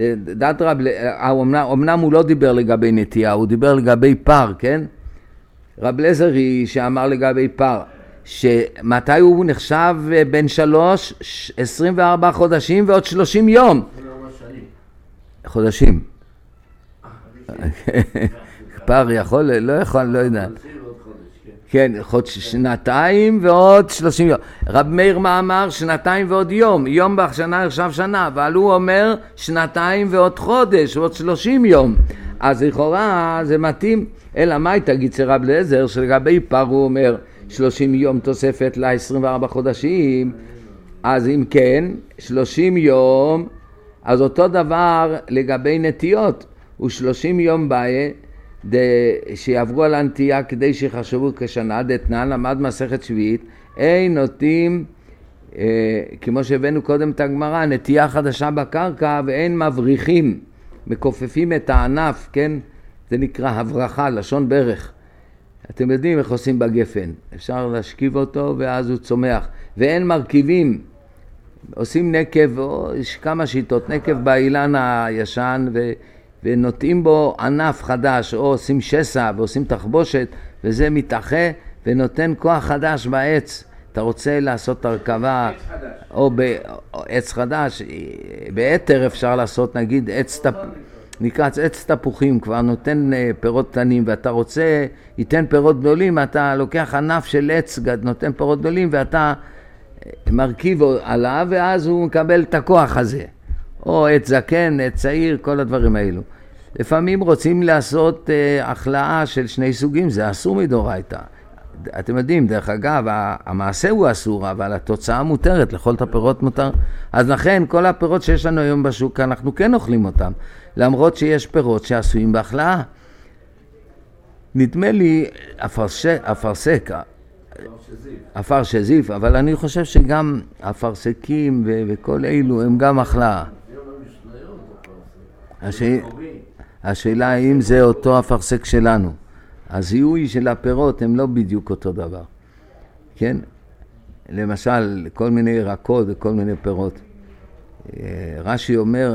אמנם הוא לא דיבר לגבי נטייה, הוא דיבר לגבי פר, כן? רבי אליעזר היא שאמר לגבי פר, שמתי הוא נחשב בין 24 חודשים ועוד 30 יום. חודשים. פר יכול, לא יכול, לא יודע. כן, שנתיים ועוד 30 יום. רב מאיר מה אמר? שנתיים ועוד יום. יום בשנה עכשיו שנה, אבל הוא אומר שנתיים ועוד חודש, ועוד 30 יום. אז לכאורה זה מתאים. אלא מה תגיד רב אליעזר שלגבי פר הוא אומר 30 יום תוספת ל-24 חודשים. אז אם כן, 30 יום, אז אותו דבר לגבי נטיות. הוא 30 יום בעיה, שיעברו על הנטייה כדי שיחשבו כשנה, דתנן למד מסכת שביעית, אין נוטים, כמו שהבאנו קודם את הגמרא, נטייה חדשה בקרקע ואין מבריחים, מקופפים את הענף, כן? זה נקרא הברחה, לשון ברך. אתם יודעים איך עושים בגפן, אפשר להשכיב אותו ואז הוא צומח, ואין מרכיבים, עושים נקב, יש כמה שיטות, נקב באילן הישן ונוטעים בו ענף חדש, או עושים שסע ועושים תחבושת, וזה מתאחה ונותן כוח חדש בעץ. אתה רוצה לעשות הרכבה, או בעץ חדש, ביתר אפשר לעשות נגיד נקרא עץ תפוחים, כבר נותן פירות קטנים, ואתה רוצה, ייתן פירות גדולים, אתה לוקח ענף של עץ, נותן פירות גדולים, ואתה מרכיב עליו, ואז הוא מקבל את הכוח הזה. או עץ זקן, עץ צעיר, כל הדברים האלו. לפעמים רוצים לעשות החלאה של 2 סוגים, זה אסור מדאורייתא. אתם יודעים, דרך אגב, המעשה הוא אסור, אבל התוצאה מותרת, לאכול את הפירות מותר. אז לכן, כל הפירות שיש לנו היום בשוק, אנחנו כן אוכלים אותם, למרות שיש פירות שעשויים בהחלאה. נדמה לי, אפר שזיף, אבל אני חושב שגם אפרסקים וכל אלו הם גם החלאה. השאלה האם זה אותו אפרסק שלנו. הזיהוי של הפירות הם לא בדיוק אותו דבר. כן? למשל, כל מיני ירקות וכל מיני פירות. רש"י אומר,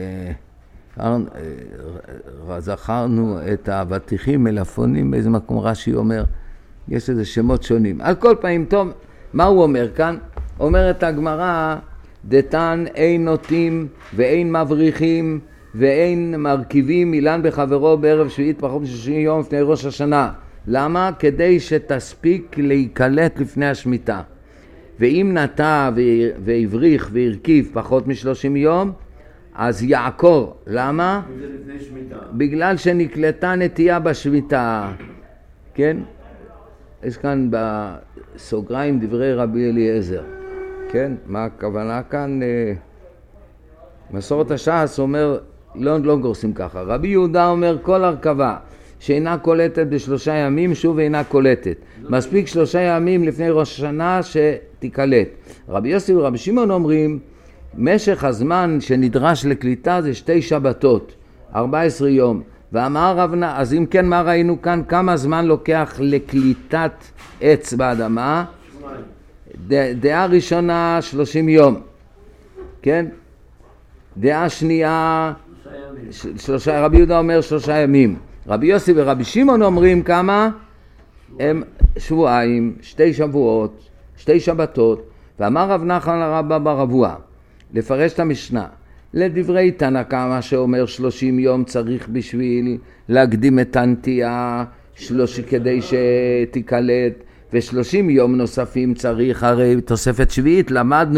זכרנו את האבטיחים, מלפונים, באיזה מקום רש"י אומר, יש איזה שמות שונים. על כל פעמים, טוב, מה הוא אומר כאן? אומרת הגמרא, דתן אין נוטים ואין מבריחים ואין מרכיבים אילן בחברו בערב שביעית פחות מ-60 יום לפני ראש השנה. למה? כדי שתספיק להיקלט לפני השמיטה. ואם נטע והבריך והרכיב פחות מ-30 יום, אז יעקור. למה? זה לפני שמיטה. בגלל שנקלטה נטייה בשמיטה. כן? יש כאן בסוגריים דברי רבי אליעזר. כן? מה הכוונה כאן? מסורת הש"ס אומר, לא גורסים ככה. רבי יהודה אומר, כל הרכבה שאינה קולטת ב3 ימים, שוב אינה קולטת. מספיק 3 ימים לפני ראש השנה שתיקלט. רבי יוסי ורבי שמעון אומרים, משך הזמן שנדרש לקליטה זה 2 שבתות, 14 יום. ואמר רבנה, אז אם כן, מה ראינו כאן? כמה זמן לוקח לקליטת עץ באדמה? דעה ראשונה 30 יום. כן? דעה שנייה, רבי יהודה אומר 3 ימים. רבי יוסי ורבי שמעון אומרים כמה? הם שבועיים, 2 שבועות, 2 שבתות. ואמר רב נחמן לרבא בר אבוה, לפרש את המשנה, לדברי תנא קמא שאומר 30 יום צריך בשביל להקדים את הנטיעה, כדי שתיקלט, ו30 יום נוספים צריך, הרי תוספת שביעית,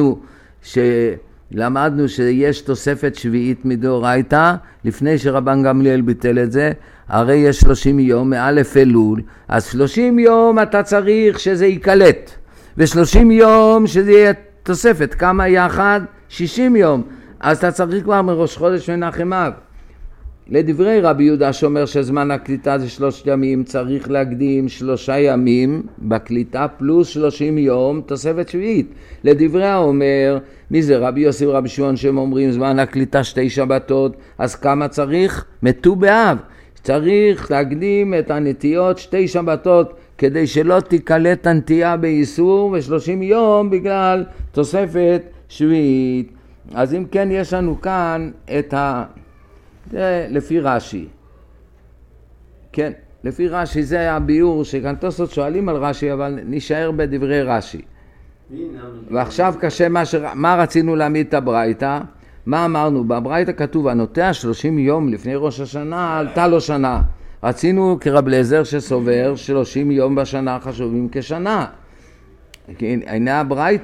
למדנו שיש תוספת שביעית מדאורייתא, לפני שרבן גמליאל ביטל את זה, הרי יש 30 יום מאלף אלול, אז 30 יום אתה צריך שזה ייקלט, ו30 יום שזה יהיה תוספת, כמה יחד? 60 יום, אז אתה צריך כבר מראש חודש מנחם אב. לדברי רבי יהודה שאומר שזמן הקליטה זה 3 ימים, צריך להקדים 3 ימים בקליטה פלוס 30 יום תוספת שביעית. לדברי האומר, מי זה? רבי יוסי ורבי שמעון שהם אומרים זמן הקליטה 2 שבתות, אז כמה צריך? מט"ו באב. צריך להקדים את הנטיות 2 שבתות כדי שלא תיקלט הנטייה באיסור, ו30 יום בגלל תוספת שביעית. אז אם כן, יש לנו כאן את זה לפי רש"י. כן, לפי רש"י זה הביאור שכאן תוספות שואלים על רש"י, אבל נשאר בדברי רש"י. ועכשיו קשה מה רצינו להעמיד את הברייתא? מה אמרנו? בברייתא כתוב, הנוטע 30 יום לפני ראש השנה, עלתה לו שנה. רצינו כרב אליעזר שסובר 30 יום בשנה חשובים כשנה. הנה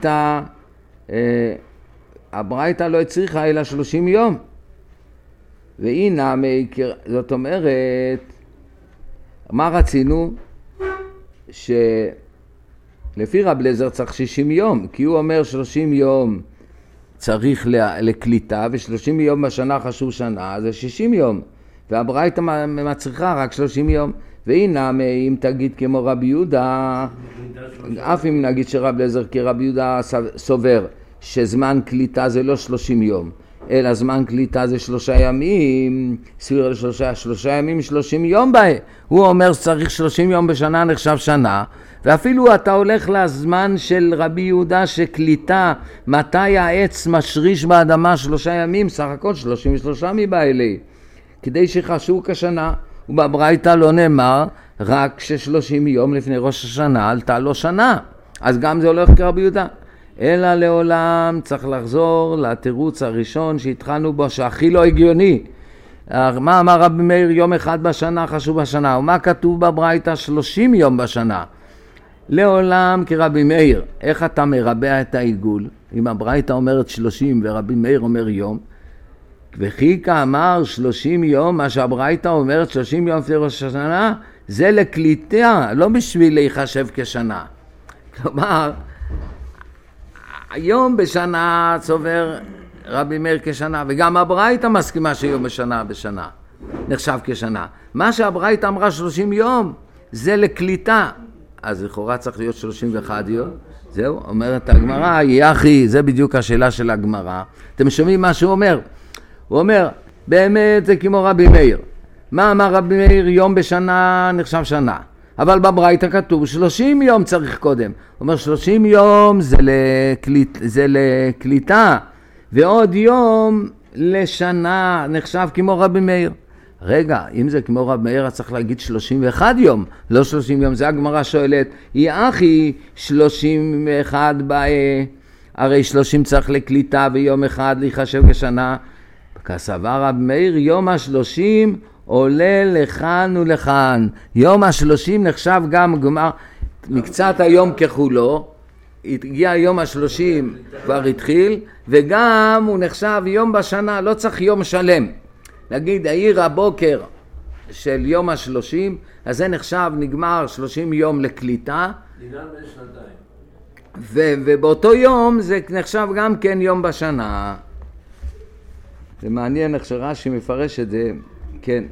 הברייתא לא הצריכה אלא 30 יום. והנה, זאת אומרת, מה רצינו? שלפי רב אליעזר צריך 60 יום, כי הוא אומר 30 יום צריך לקליטה, ו30 יום בשנה חשוב שנה, זה 60 יום. והברייתא מצריכה רק 30 יום. והנה, אם תגיד כמו רבי יהודה, אף אם נגיד שרב אליעזר כרבי יהודה סובר, שזמן קליטה זה לא 30 יום, אלא זמן קליטה זה 3 ימים, סביר ל3 ימים 30 יום בהם. הוא אומר שצריך 30 יום בשנה נחשב שנה, ואפילו אתה הולך לזמן של רבי יהודה שקליטה, מתי העץ משריש באדמה 3 ימים, סך הכל 33 מבעלי, כדי שחשוב כשנה. ובברייתא לא נאמר רק ש30 יום לפני ראש השנה עלתה לו שנה, אז גם זה הולך כרבי יהודה. אלא לעולם צריך לחזור לתירוץ הראשון שהתחלנו בו, שהכי לא הגיוני. מה אמר רבי מאיר? יום אחד בשנה חשוב בשנה. ומה כתוב בברייתא? 30 יום בשנה. לעולם כרבי מאיר. איך אתה מרבע את העיגול? אם הברייתא אומרת 30 ורבי מאיר אומר יום, וחיכה אמר 30 יום, מה שהברייתא אומרת 30 יום לפני ראש השנה, זה לקליטה, לא בשביל להיחשב כשנה. כלומר, היום בשנה צובר רבי מאיר כשנה, וגם הברייתא מסכימה שיום בשנה נחשב כשנה. מה שהברייתא אמרה 30 יום זה לקליטה, אז לכאורה צריך להיות 31 יום. זהו, אומרת הגמרא, יחי, זה בדיוק השאלה של הגמרא. אתם שומעים מה שהוא אומר? הוא אומר, באמת זה כמו רבי מאיר. מה אמר רבי מאיר? יום בשנה נחשב שנה. אבל בברייתא כתוב 30 יום צריך קודם. הוא אומר 30 יום זה לקליטה, ועוד יום לשנה נחשב כמו רבי מאיר. רגע, אם זה כמו רבי מאיר, צריך להגיד 31 יום, לא 30 יום. זה הגמרא שואלת, היא אחי 31 הרי 30 צריך לקליטה ויום אחד להיחשב כשנה. כסבר רבי מאיר, יום ה-30 עולה לכאן ולכאן. יום ה-30 נחשב גם גמר, מקצת היום ככולו, הגיע יום ה-30 כבר התחיל, וגם הוא נחשב יום בשנה, לא צריך יום שלם. נגיד, העיר הבוקר של יום ה-30, אז זה נחשב, נגמר 30 יום לקליטה. דינן בן שנתיים. ובאותו יום זה נחשב גם כן יום בשנה. זה מעניין איך שרש"י מפרש את זה, כן.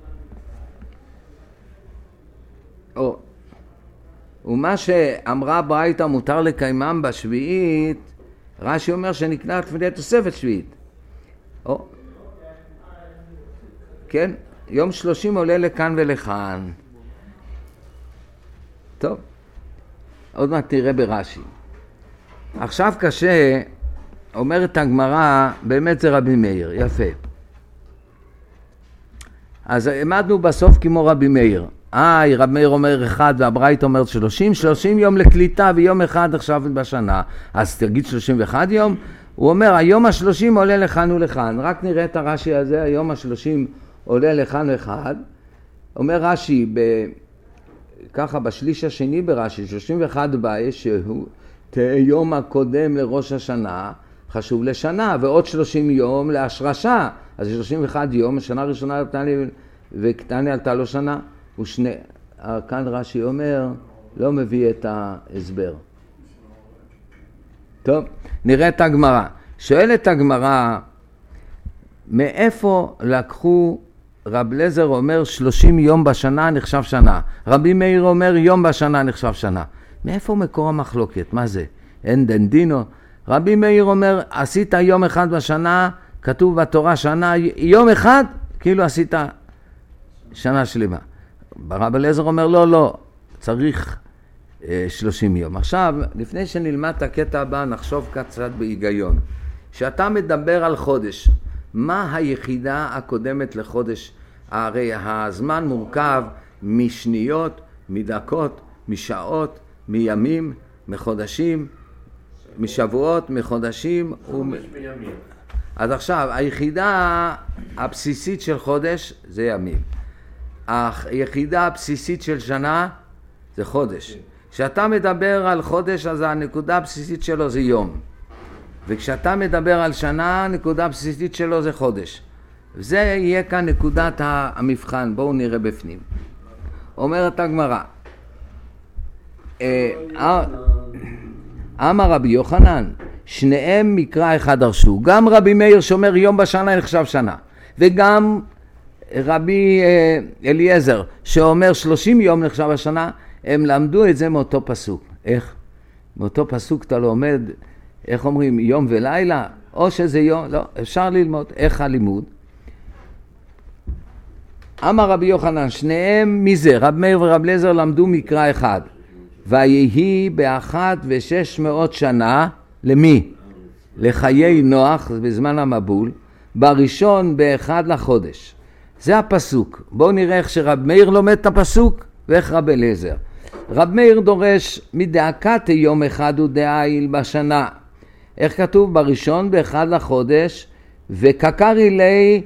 ומה שאמרה ברייתא מותר לקיימם בשביעית, רש"י אומר שנקנת לפני תוספת שביעית. כן, יום 30 עולה לכאן ולכאן. טוב, עוד מעט תראה ברש"י. עכשיו קשה, אומרת הגמרא, באמת זה רבי מאיר, יפה. אז עמדנו בסוף כמו רבי מאיר. רבי מאיר אומר 1 והברייתא אומרת 30 יום לקליטה ויום אחד עכשיו בשנה. אז תגיד 31 יום? הוא אומר היום ה-30 עולה לכאן ולכאן. רק נראה את הרש"י הזה, היום ה-30 עולה לכאן ואחד. אומר רש"י, ככה בשליש השני ברש"י, 31 באי שהוא יום הקודם לראש השנה, חשוב לשנה, ועוד 30 יום להשרשה. אז 31 יום, השנה הראשונה וקטני עלתה לו שנה. כאן רש"י אומר, לא מביא את ההסבר. טוב, נראה את הגמרא. שואלת הגמרא, מאיפה לקחו, רב אליעזר אומר 30 יום בשנה נחשב שנה. רבי מאיר אומר יום בשנה נחשב שנה. מאיפה מקור המחלוקת? מה זה? אין דנדינו? רבי מאיר אומר, עשית יום אחד בשנה, כתוב בתורה שנה, יום אחד, כאילו עשית שנה שלמה. רב אליעזר אומר, לא, צריך 30 יום. עכשיו, לפני שנלמד את הקטע הבא, נחשוב קצת בהיגיון. שאתה מדבר על חודש, מה היחידה הקודמת לחודש? הרי הזמן מורכב משניות, מדקות, משעות, מימים, מחודשים, משבועות, מחודשים. חודש בימים. אז עכשיו, היחידה הבסיסית של חודש זה ימים. היחידה הבסיסית של שנה זה חודש. כשאתה מדבר על חודש, אז הנקודה הבסיסית שלו זה יום. וכשאתה מדבר על שנה, הנקודה הבסיסית שלו זה חודש. וזה יהיה כאן נקודת המבחן. בואו נראה בפנים. אומרת הגמרא, אמר רבי יוחנן, שניהם מקרא אחד דרשו. גם רבי מאיר שאומר יום בשנה נחשב שנה, וגם רבי אליעזר שאומר 30 יום נחשב השנה, הם למדו את זה מאותו פסוק. איך? מאותו פסוק אתה לומד, איך אומרים, יום ולילה? או שזה יום, לא, אפשר ללמוד. איך הלימוד? אמר רבי יוחנן, שניהם מזה, רב מאיר ורב אליעזר למדו מקרא אחד. ויהי ב1,600 שנה, למי? לחיי נוח, בזמן המבול, בראשון באחד לחודש. זה הפסוק. בואו נראה איך שרב מאיר לומד את הפסוק, ואיך רב אליעזר. רב מאיר דורש מדאקת יום אחד ודאיל בשנה. איך כתוב? בראשון באחד לחודש, וקקרי לי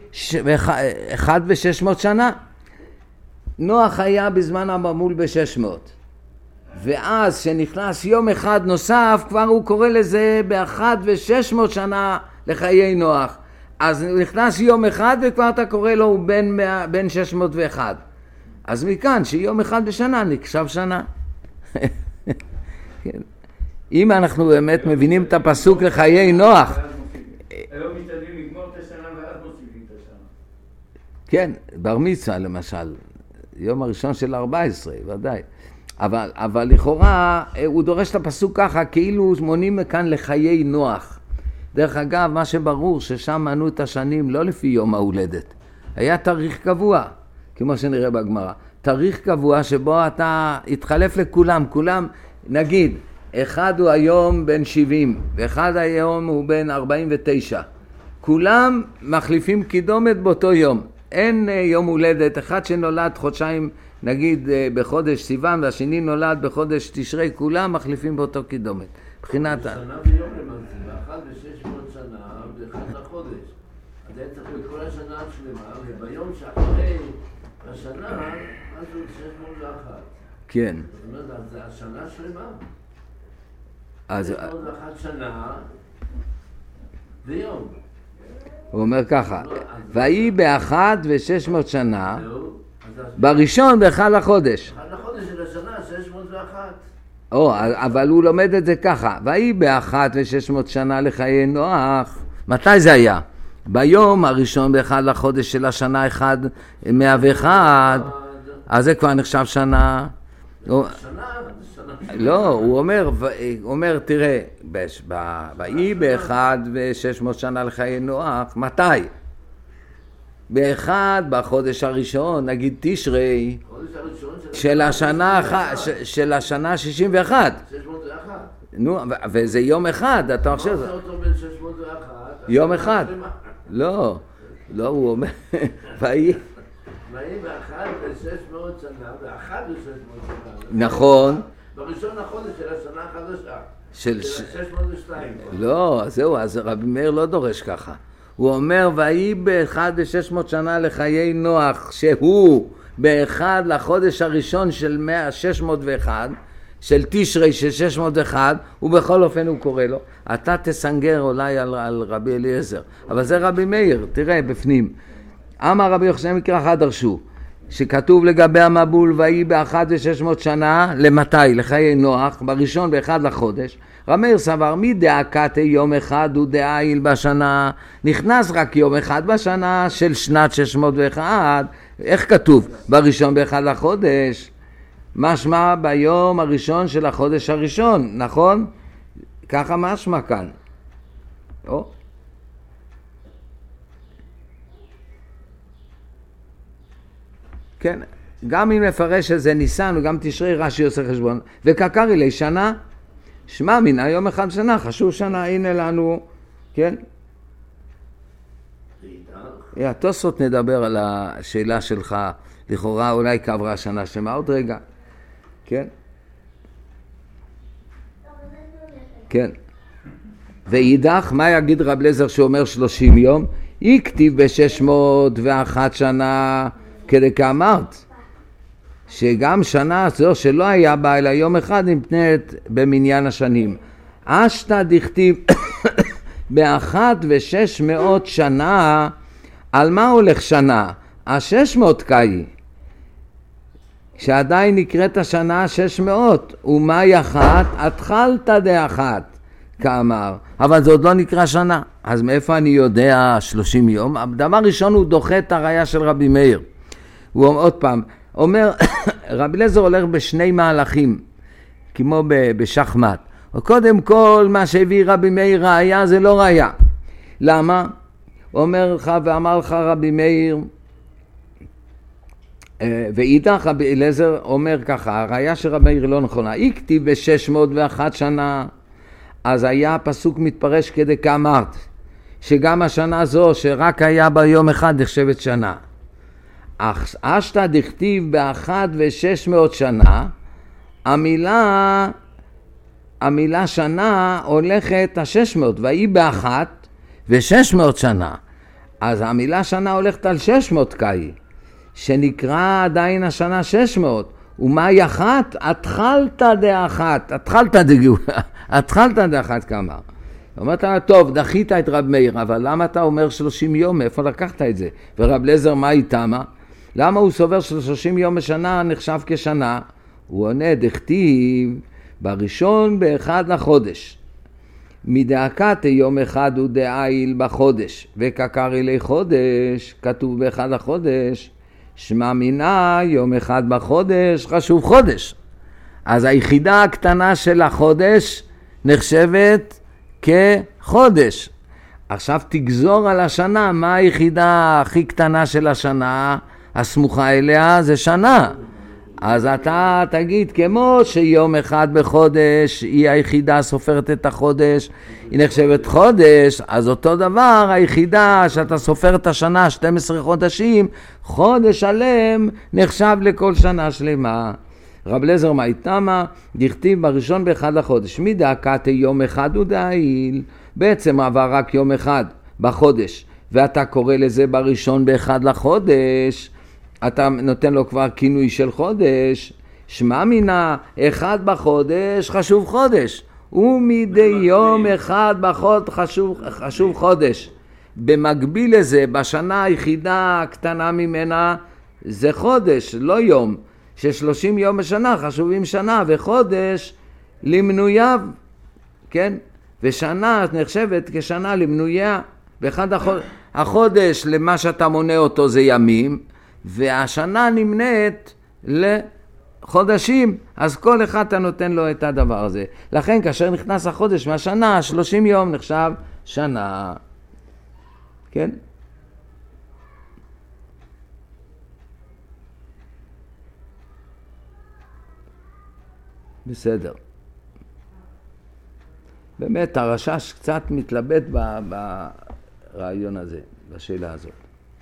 1,600 שנה. נוח היה בזמן המבול ב600. ואז שנכנס יום אחד נוסף, כבר הוא קורא לזה ב1,600 שנה לחיי נוח. אז נכנס יום אחד וכבר אתה קורא לו הוא בין 601. אז מכאן שיום אחד בשנה נחשב שנה. אם אנחנו באמת מבינים את הפסוק לחיי נוח. היום משתדלים לגמור את השנה ואז מוסיפים את השנה. כן, בר מצווה למשל, יום הראשון של 14, ודאי. אבל לכאורה הוא דורש את הפסוק ככה, כאילו מונים מכאן לחיי נוח. דרך אגב, מה שברור ששם מנו את השנים לא לפי יום ההולדת. היה תאריך קבוע, כמו שנראה בגמרא. תאריך קבוע שבו אתה התחלף לכולם, כולם, נגיד, אחד הוא היום בן 70, ואחד היום הוא בן 49. כולם מחליפים קידומת באותו יום. אין יום הולדת, אחד שנולד חודשיים, נגיד בחודש סיוון, והשני נולד בחודש תשרי, כולם מחליפים באותו קידומת. מבחינת... שנה ויום למעשה, באחד ו600 שנה, באחד לחודש. אז היה צריך את כל השנה השלמה, וביום שאחרי השנה, אז הוא 601. כן. זאת אומרת, אז זה השנה שלמה. אז... 601 שנה ויום. הוא אומר ככה, והיא באחד ו600 שנה, זהו, אז בראשון באחד לחודש. אחד לחודש של השנה, 601. אבל הוא לומד את זה ככה, והיא באחת ו600 שנה לחיי נוח. מתי זה היה? ביום הראשון באחד לחודש של השנה 101, אז זה כבר נחשב שנה. לא, הוא אומר, תראה, והיא באחד ו600 שנה לחיי נוח, מתי? באחד בחודש הראשון, נגיד תשרי, של השנה 61. 601. נו, וזה יום אחד, אתה חושב? מה עושה אותו בין 601? יום אחד. לא, הוא אומר, והיא באחד ו600 שנה, באחד ו600 שנה. נכון. בראשון החודש של השנה החדשה. של 602. לא, זהו, אז רבי מאיר לא דורש ככה. הוא אומר, והיא באחד ו600 שנה לחיי נוח, שהוא באחד לחודש הראשון של 601, של תשרי של 601, ובכל אופן הוא קורא לו. אתה תסנגר אולי על רבי אליעזר, אבל זה רבי מאיר, תראה בפנים. אמר רבי יוחנן מקרא חדרשו, שכתוב לגבי המבול, והיא באחד ו600 שנה, למתי? לחיי נוח, בראשון באחד לחודש. רבי מאיר סבר, מי דאקתי יום אחד הוא דאיל בשנה, נכנס רק יום אחד בשנה של שנת 601, איך כתוב? בראשון באחד לחודש, משמע ביום הראשון של החודש הראשון, נכון? ככה משמע כאן. כן, גם אם נפרש שזה ניסן וגם תשרי, רש"י עושה חשבון, וקקרי לי שנה, שמע מן היום אחד שנה, חשוב שנה, הנה לנו, כן? תוספות נדבר על השאלה שלך, לכאורה אולי כעברה שנה שמה, עוד רגע, כן? כן. ואידך, מה יגיד רב אליעזר שאומר 30 יום? יכתיב ב601 שנה, כדי כאמרת, שגם שנה זו שלא היה בה אלא יום אחד נמתנית במניין השנים. אשתא דכתיב באחת ו600 שנה, על מה הולך שנה? 600 קאי, שעדיין נקראת השנה 600, ומאי אחת? התחלת דאחת, כאמר, אבל זה עוד לא נקרא שנה. אז מאיפה אני יודע 30 יום? דבר ראשון הוא דוחה את הראיה של רבי מאיר. הוא עוד פעם אומר, רבי אליעזר הולך בשני מהלכים, כמו בשחמט. קודם כל, מה שהביא רבי מאיר ראיה זה לא ראיה. למה? אומר לך ואמר לך רבי מאיר, ואידך רבי אליעזר אומר ככה, הראיה של רבי מאיר לא נכונה. הכתיב ב601 שנה, אז היה פסוק מתפרש כדי כאמרת, שגם השנה זו שרק היה ביום אחד נחשבת שנה. אשתא דכתיב באחת ו600 שנה, המילה שנה הולכת 600, והיא באחת ו600 שנה. אז המילה שנה הולכת על 600 קאי, שנקרא עדיין השנה 600. ומאי אחת? התחלת דאחת, התחלת דאחת כמה. אומרת, טוב, דחית את רב מאיר, אבל למה אתה אומר 30 יום? מאיפה לקחת את זה? ורב אליעזר מה איתמה? למה הוא סובר ש30 יום בשנה נחשב כשנה? הוא עונה, דכתיב בראשון באחד לחודש. מדאקת יום אחד הוא דאיל בחודש, וקקרי לי חודש, כתוב באחד לחודש. שמע מינה יום אחד בחודש, חשוב חודש. אז היחידה הקטנה של החודש נחשבת כחודש. עכשיו תגזור על השנה, מה היחידה הכי קטנה של השנה? הסמוכה אליה זה שנה. אז אתה תגיד, כמו שיום אחד בחודש היא היחידה סופרת את החודש, היא נחשבת חודש, אז אותו דבר היחידה שאתה סופר את השנה 12 חודשים, חודש שלם נחשב לכל שנה שלמה. רב אליעזר מאיתמא דכתיב בראשון באחד לחודש, מדאקת יום אחד הוא דאיל, בעצם עבר רק יום אחד בחודש, ואתה קורא לזה בראשון באחד לחודש, אתה נותן לו כבר כינוי של חודש, שמע מינה, אחד בחודש חשוב חודש, ומדי יום אחד בחודש חשוב חודש. במקביל לזה, בשנה היחידה הקטנה ממנה זה חודש, לא יום, ש30 יום בשנה חשובים שנה, וחודש למנוייו, כן? ושנה נחשבת כשנה למנויה, באחד החודש למה שאתה מונה אותו זה ימים, והשנה נמנית לחודשים, אז כל אחד אתה נותן לו את הדבר הזה. לכן כאשר נכנס החודש מהשנה, 30 יום נחשב שנה. כן? בסדר. באמת הרש"ש קצת מתלבט ברעיון הזה, בשאלה הזאת.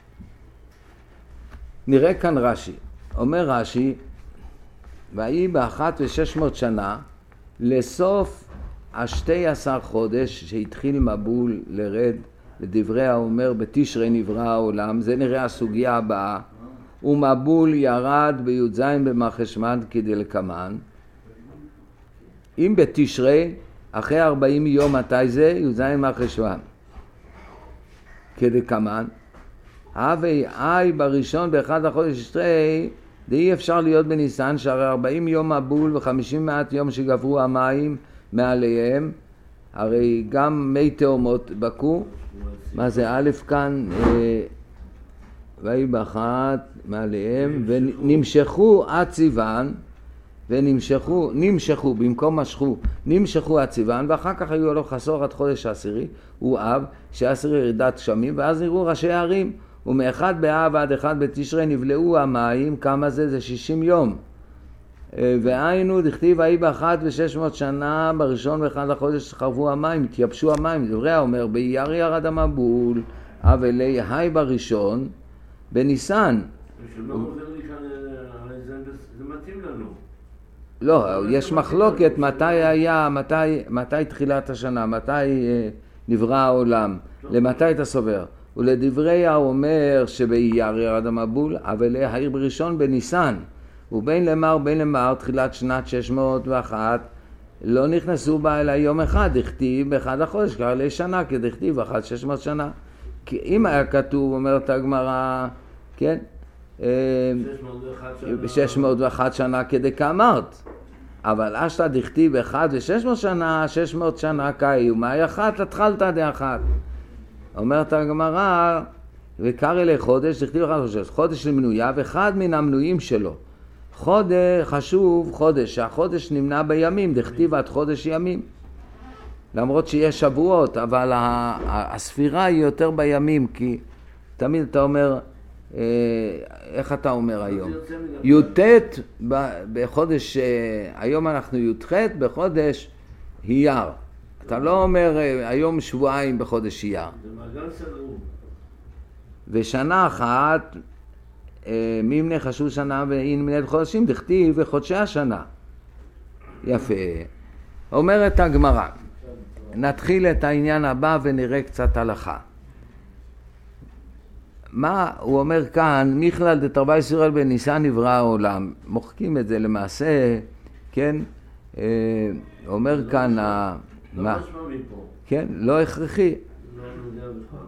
נראה כאן רש"י. אומר רש"י, ויהי ב1,600 שנה, לסוף 12 חודש שהתחיל מבול לרד, לדברי האומר בתשרי נברא העולם, זה נראה הסוגיה הבאה, ומבול ירד בי"ז במרחשוון כדלקמן. אם בתשרי, אחרי 40 יום מתי זה? י"ז במרחשוון כדלקמן. הווי אי בראשון באחד החודש תשרי, די אפשר להיות בניסן, שהרי 40 יום מבול ו50 מעט יום שגברו המים מעליהם, הרי גם מי תאומות בקו. מה זה א' כאן? ויהי באחת מעליהם ונמשכו עד סיוון, נמשכו במקום משכו, נמשכו עד סיוון, ואחר כך היו לו חסור עד חודש העשירי, הוא אב שעשירי ירידת גשמים, ואז נראו ראשי הערים, ומאחד באב עד אחד בתשרי נבלעו המים. כמה זה? זה 60 יום. והיינו דכתיב ויהי ב1,600 שנה בראשון ואחד לחודש חרבו המים, התייבשו המים. דברי האומר באייר ירד המבול, אבל היי בראשון בניסן. זה מתאים לנו. לא, יש מחלוקת מתי תחילת השנה, מתי נברא העולם, למתי אתה סובר. ולדברי האומר שבאייר ירד המבול, אבל העיר בראשון בניסן, ובין למר תחילת שנת 601 לא נכנסו בה אלא יום אחד, דכתיב באחד החודש קרא לי שנה, כדכתיב באחד 600 שנה. כי אם היה כתוב, אומרת הגמרא, כן, 601 שנה כדקאמרת, אבל אשתא דכתיב באחד ו600 שנה, 600 שנה קאי, ומאי אחת התחלת דאחת. אומרת הגמרא, וקרא לי חודש, דכתיב באחד חודש, חודש למנויה, ואחד מן המנויים שלו. חודש, חשוב חודש, שהחודש נמנע בימים, דכתיב עד חודש ימים. למרות שיש שבועות, אבל הספירה היא יותר בימים, כי תמיד אתה אומר, איך אתה אומר היום? י"ט בחודש, היום אנחנו י"ח בחודש אייר. אתה לא אומר היום שבועיים בחודש אייר. זה מעגל סגור. ושנה אחת, מי מנה חשוב שנה ואין מנה חודשים, דכתיב וחודשי השנה. יפה. אומרת הגמרא, נתחיל את העניין הבא ונראה קצת הלכה. מה הוא אומר כאן? מכלל דתרבה ישראל בניסן נברא העולם. מוחקים את זה למעשה, כן? אומר כאן, לא מה? משמע מפה. כן, לא הכרחי. לא יודע בכלל.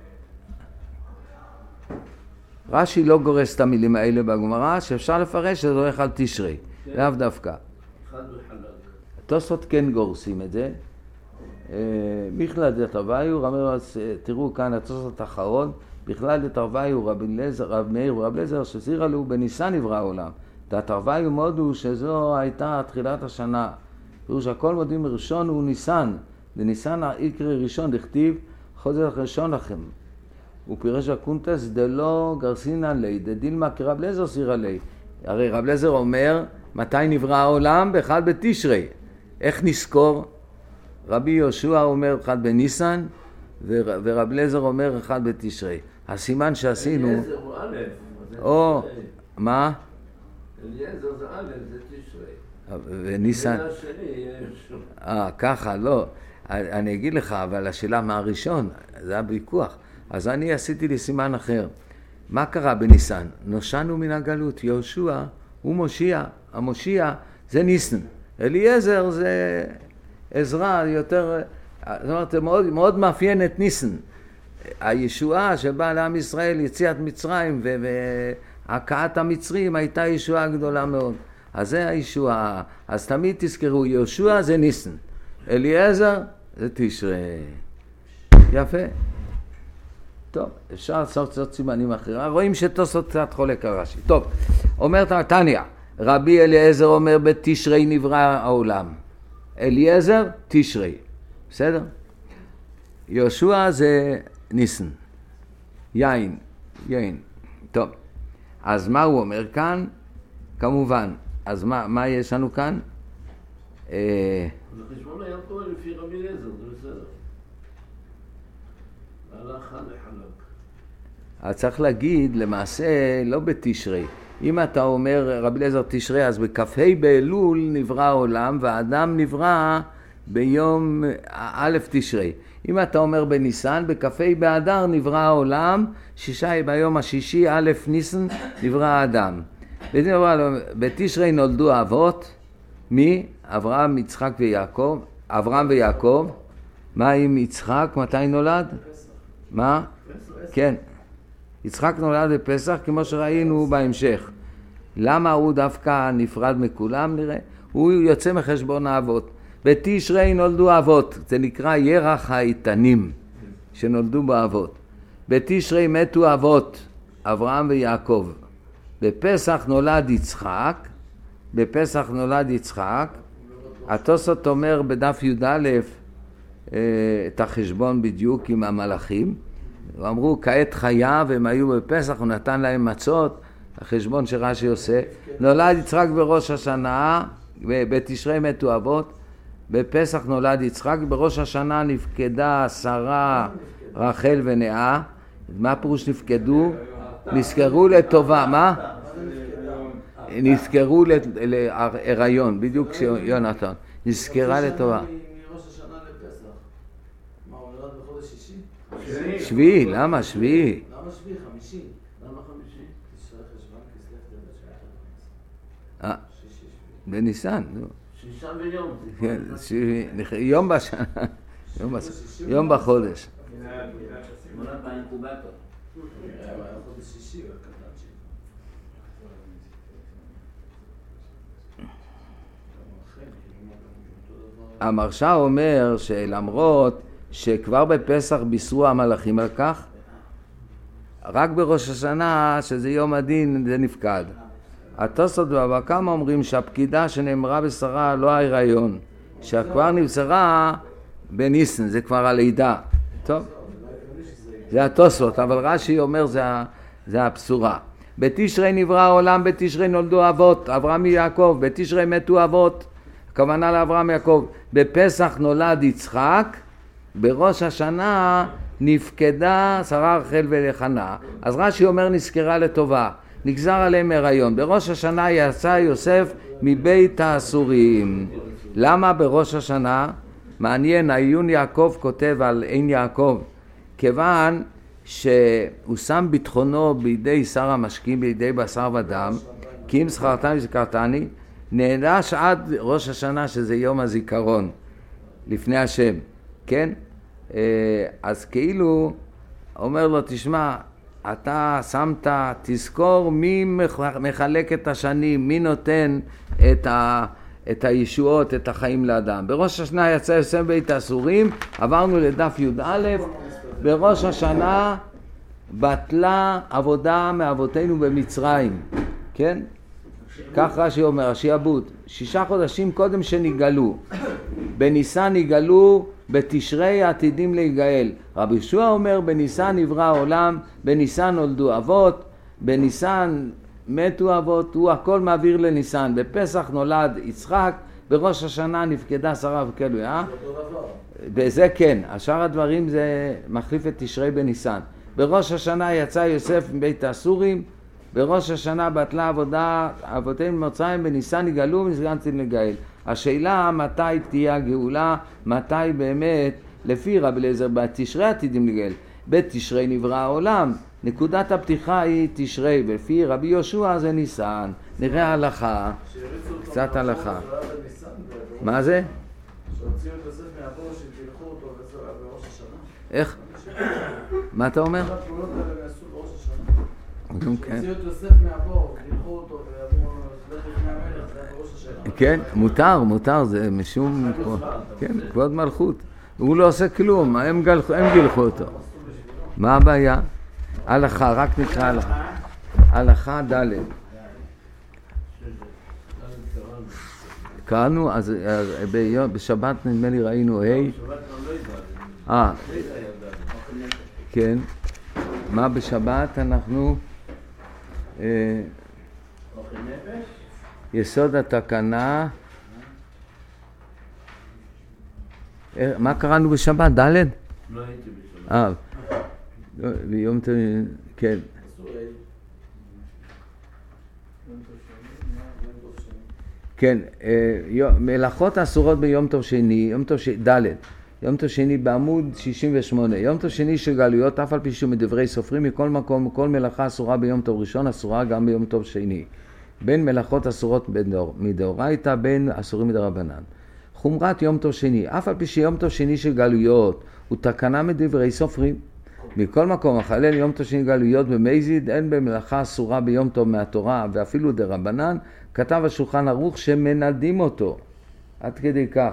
רש"י לא גורס את המילים האלה בגמרא, שאפשר לפרש שזה הולך על תשרי, לאו דווקא. חד וחלק. תוספות כן גורסים את זה. בכלל דתרוויו, תראו כאן התוספות האחרון, בכלל דתרוויו רב מאיר ורב אליעזר שזירא לו בניסן נברא העולם. דתרוויו מודו שזו הייתה תחילת השנה. פירוש הכל מודים ראשון הוא ניסן. בניסן יקרא ראשון דכתיב חודש ראשון לכם. הוא פירש הקונטס דלא גרסינן לי, דדילמה כרב לזר סירה לי. הרי רב לזר אומר, מתי נברא העולם? באחד בתשרי. איך נזכור? רבי יהושע אומר אחד בניסן, ורב לזר אומר אחד בתשרי. הסימן שעשינו... אליעזר הוא א', או, מה? אליעזר זה א', זה תשרי. וניסן... בין השני יש... ככה, לא. אני אגיד לך, אבל השאלה מה הראשון? זה הוויכוח. אז אני עשיתי לי סימן אחר. מה קרה בניסן? נושענו מן הגלות. יהושע הוא מושיע. המושיע זה ניסן. אליעזר זה עזרא יותר... זאת אומרת, זה מאוד, מאוד מאפיין את ניסן. הישועה שבאה לעם ישראל, יציאת מצרים והכאת המצרים הייתה ישועה גדולה מאוד. אז זה הישועה. אז תמיד תזכרו, יהושע זה ניסן. אליעזר זה תשרי. יפה. טוב, אפשר לעשות סימנים אחרים. רואים שתוספות קצת חולק על רש"י. טוב, אומרת תניא, רבי אליעזר אומר בתשרי נברא העולם. אליעזר, תשרי. בסדר? יהושע זה ניסן. יין. טוב, אז מה הוא אומר כאן? כמובן. אז מה יש לנו כאן? זה חשבון היה פה לפי רבי אליעזר, זה בסדר. הלכה לחלק. אז צריך להגיד, למעשה, לא בתשרי. אם אתה אומר רבי אליעזר תשרי, אז בכ"ה באלול נברא העולם, והאדם נברא ביום א' תשרי. אם אתה אומר בניסן, בכ"ה באדר נברא העולם, ביום השישי א' ניסן נברא האדם. בתשרי נולדו האבות, מי? אברהם, יצחק ויעקב. אברהם ויעקב. מה עם יצחק? מתי נולד? מה? כן. יצחק נולד בפסח כמו שראינו בהמשך. למה הוא דווקא נפרד מכולם? נראה. הוא יוצא מחשבון האבות. בתשרי נולדו אבות. זה נקרא ירח האיתנים שנולדו באבות. בתשרי מתו אבות, אברהם ויעקב. בפסח נולד יצחק. התוספות אומר בדף י"א את החשבון בדיוק עם המלאכים. אמרו כעת חיה והם היו בפסח, הוא נתן להם מצות, החשבון שרש"י עושה. נולד יצחק בראש השנה, בתשרי מתו אבות, בפסח נולד יצחק, בראש השנה נפקדה שרה, רחל ונאה. מה פירוש נפקדו? נזכרו לטובה, מה? נזכרו להיריון, בדיוק כשיונתן, נזכרה לטובה. מראש השנה לפסח. מה, הוא נולד בחודש שישי? שביעי, למה שביעי? למה שביעי? חמישי. למה חמישי? תשרי חשבון כסלו שישי. בניסן, נו. שישה ויום. כן, יום בשנה, יום בחודש. נולד באינקובטור. היה חודש שישי, הוא הקטן שלי. המרשה אומר שלמרות שכבר בפסח בישרו המלאכים על כך, רק בראש השנה, שזה יום הדין, זה נפקד. התוספות בבבא קמא אומרים שהפקידה שנאמרה בשרה לא ההיריון, שכבר נבשרה בניסן, זה כבר הלידה. טוב, זה התוספות, אבל רש"י אומר זה הבשורה. בתשרי נברא העולם, בתשרי נולדו אבות, אברהם ויעקב, בתשרי מתו אבות, הכוונה לאברהם ויעקב. בפסח נולד יצחק, בראש השנה נפקדה שרה, רחל וחנה. אז רש"י אומר נזכרה לטובה, נגזר עליהם הריון. בראש השנה יצא יוסף מבית האסורים. למה בראש השנה? מעניין, העיון יעקב כותב על עין יעקב, כיוון שהוא שם ביטחונו בידי שר המשקים, בידי בשר ודם, כי אם זכרתני וזכרתני, נענש עד ראש השנה שזה יום הזיכרון לפני השם, כן? אז כאילו אומר לו, תשמע, אתה שמת, תזכור מי מחלק את השנים, מי נותן את הישועות, את החיים לאדם. בראש השנה יצא יוסף בית האסורים, עברנו לדף י"א, בראש השנה בטלה עבודה מאבותינו במצרים, כן? כך רש"י אומר, השיעבוד, 6 חודשים קודם שנגאלו. בניסן יגאלו, בתשרי עתידים להיגאל. רבי יהושע אומר בניסן נברא העולם, בניסן נולדו אבות, בניסן מתו אבות, הוא הכל מעביר לניסן. בפסח נולד יצחק, בראש השנה נפקדה שרה וכאלו, בזה כן, השאר הדברים זה מחליף את תשרי בניסן. בראש השנה יצא יוסף מבית האסורים, בראש השנה בטלה עבודה, אבותינו במצרים, בניסן יגאלו ובניסן נגאל. השאלה מתי תהיה הגאולה, מתי באמת, לפי רבי אליעזר בתשרי עתידים להיגאל. בתשרי נברא העולם, נקודת הפתיחה היא תשרי, ולפי רבי יהושע זה ניסן. נראה הלכה, קצת הלכה. מה זה? שהוציאו את יוסף מהבור שתלכו אותו בראש השנה. איך? מה אתה אומר? כל הפעולות האלה נעשו בראש השנה. כן. שהוציאו את יוסף מהבור, תלכו אותו ואמרו לך לפני המלך, זה היה בראש השנה. כן, מותר, זה משום, כן, כבוד מלכות. הוא לא עושה כלום, הם גילחו אותו. מה הבעיה? הלכה, רק נקרא הלכה. הלכה ד'. קראנו, אז בשבת נדמה לי ראינו כן. מה בשבת אנחנו? יסוד התקנה. מה קראנו בשבת? ד'? לא הייתי בשבת. ביום טוב, כן. כן, מלאכות אסורות ביום טוב שני, ד', יום טוב שני בעמוד 68, יום טוב שני של גלויות, אף על פי שהוא מדברי סופרים, מכל מקום, כל מלאכה אסורה ביום טוב ראשון, אסורה גם ביום טוב שני. בין מלאכות אסורות מדאורייתא, בין אסורים מדרבנן. חומרת יום טוב שני, אף על פי שיום טוב שני של גלויות, הוא תקנה מדברי סופרים. מכל מקום, החלל יום טוב שני גלויות במזיד, אין במלאכה אסורה ביום טוב מהתורה, ואפילו דרבנן, כתב השולחן ערוך שמנדים אותו, עד כדי כך.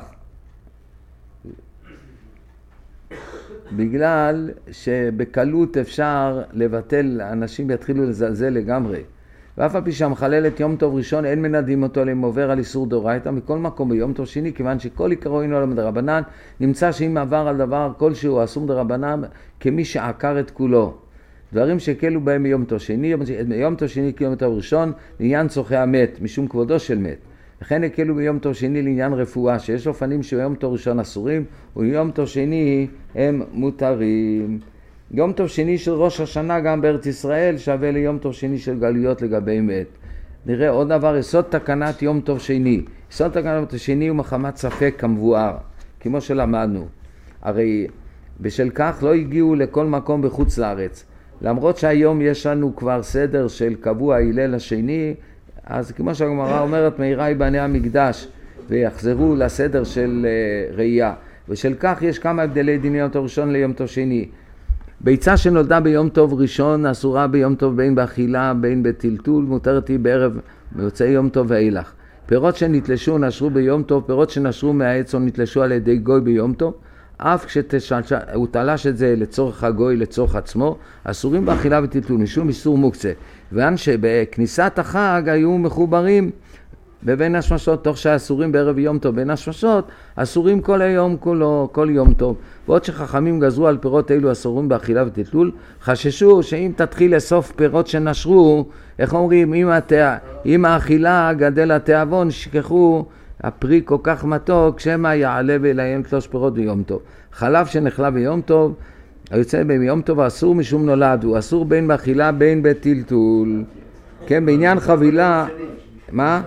בגלל שבקלות אפשר לבטל, אנשים יתחילו לזלזל לגמרי. ואף על פי שהמחללת יום טוב ראשון, אין מנדים אותו אם עובר על איסור דאורייתא, מכל מקום ביום טוב שני, כיוון שכל עיקרו אינו עליו מדרבנן, נמצא שאם עבר על דבר כלשהו אסור מדרבנן, כמי שעקר את כולו. דברים שקלו בהם מיום טוב שני, יום טוב שני כיום טוב ראשון, לעניין צורכי המת, משום כבודו של מת. וכן הקלו ביום טוב שני לעניין רפואה, שיש אופנים שיום טוב ראשון אסורים, ויום טוב שני הם מותרים. יום טוב שני של ראש השנה גם בארץ ישראל שווה ליום טוב שני של גלויות לגבי מת. נראה עוד דבר, יסוד תקנת יום טוב שני. יסוד תקנת יום טוב שני הוא מחמת ספק כמבואר, כמו שלמדנו. הרי בשל כך לא הגיעו לכל מקום בחוץ לארץ. למרות שהיום יש לנו כבר סדר של קבוע ההלל השני, אז כמו שהגמרא אומרת, מהירה יבנה המקדש ויחזרו לסדר של ראייה. ושל כך יש כמה הבדלי דין יום טוב ראשון ליום טוב שני. ביצה שנולדה ביום טוב ראשון אסורה ביום טוב בין באכילה בין בטלטול, מותרת היא בערב מוצאי יום טוב ואילך. פירות שנתלשו נשרו ביום טוב, פירות שנשרו מהעץ או נתלשו על ידי גוי ביום טוב, אף כשהוא תלש את זה לצורך הגוי, לצורך עצמו, אסורים באכילה וטלטול, משום איסור מוקצה. ואן שבכניסת החג היו מחוברים בבין השמשות, תוך שהאסורים בערב יום טוב בין השמשות, אסורים כל היום כולו, כל יום טוב. ועוד שחכמים גזרו על פירות אלו אסורים באכילה וטלטול, חששו שאם תתחיל לסוף פירות שנשרו, איך אומרים, אם האכילה גדל התיאבון, שכחו הפרי כל כך מתוק, שמא יעלה ואליהם 3 פירות ביום טוב. חלב שנחלה ביום טוב, היוצא ביום טוב אסור משום נולד, הוא אסור בין באכילה בין בטלטול. כן, בעניין חבילה, מה?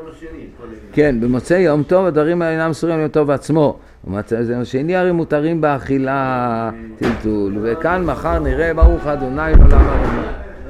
כן, במוצאי יום טוב הדברים האלה אינם אסורים ליום טוב עצמו. שני הרי מותרים באכילה טלטול. וכאן מחר נראה ברוך ה' עולם העולם.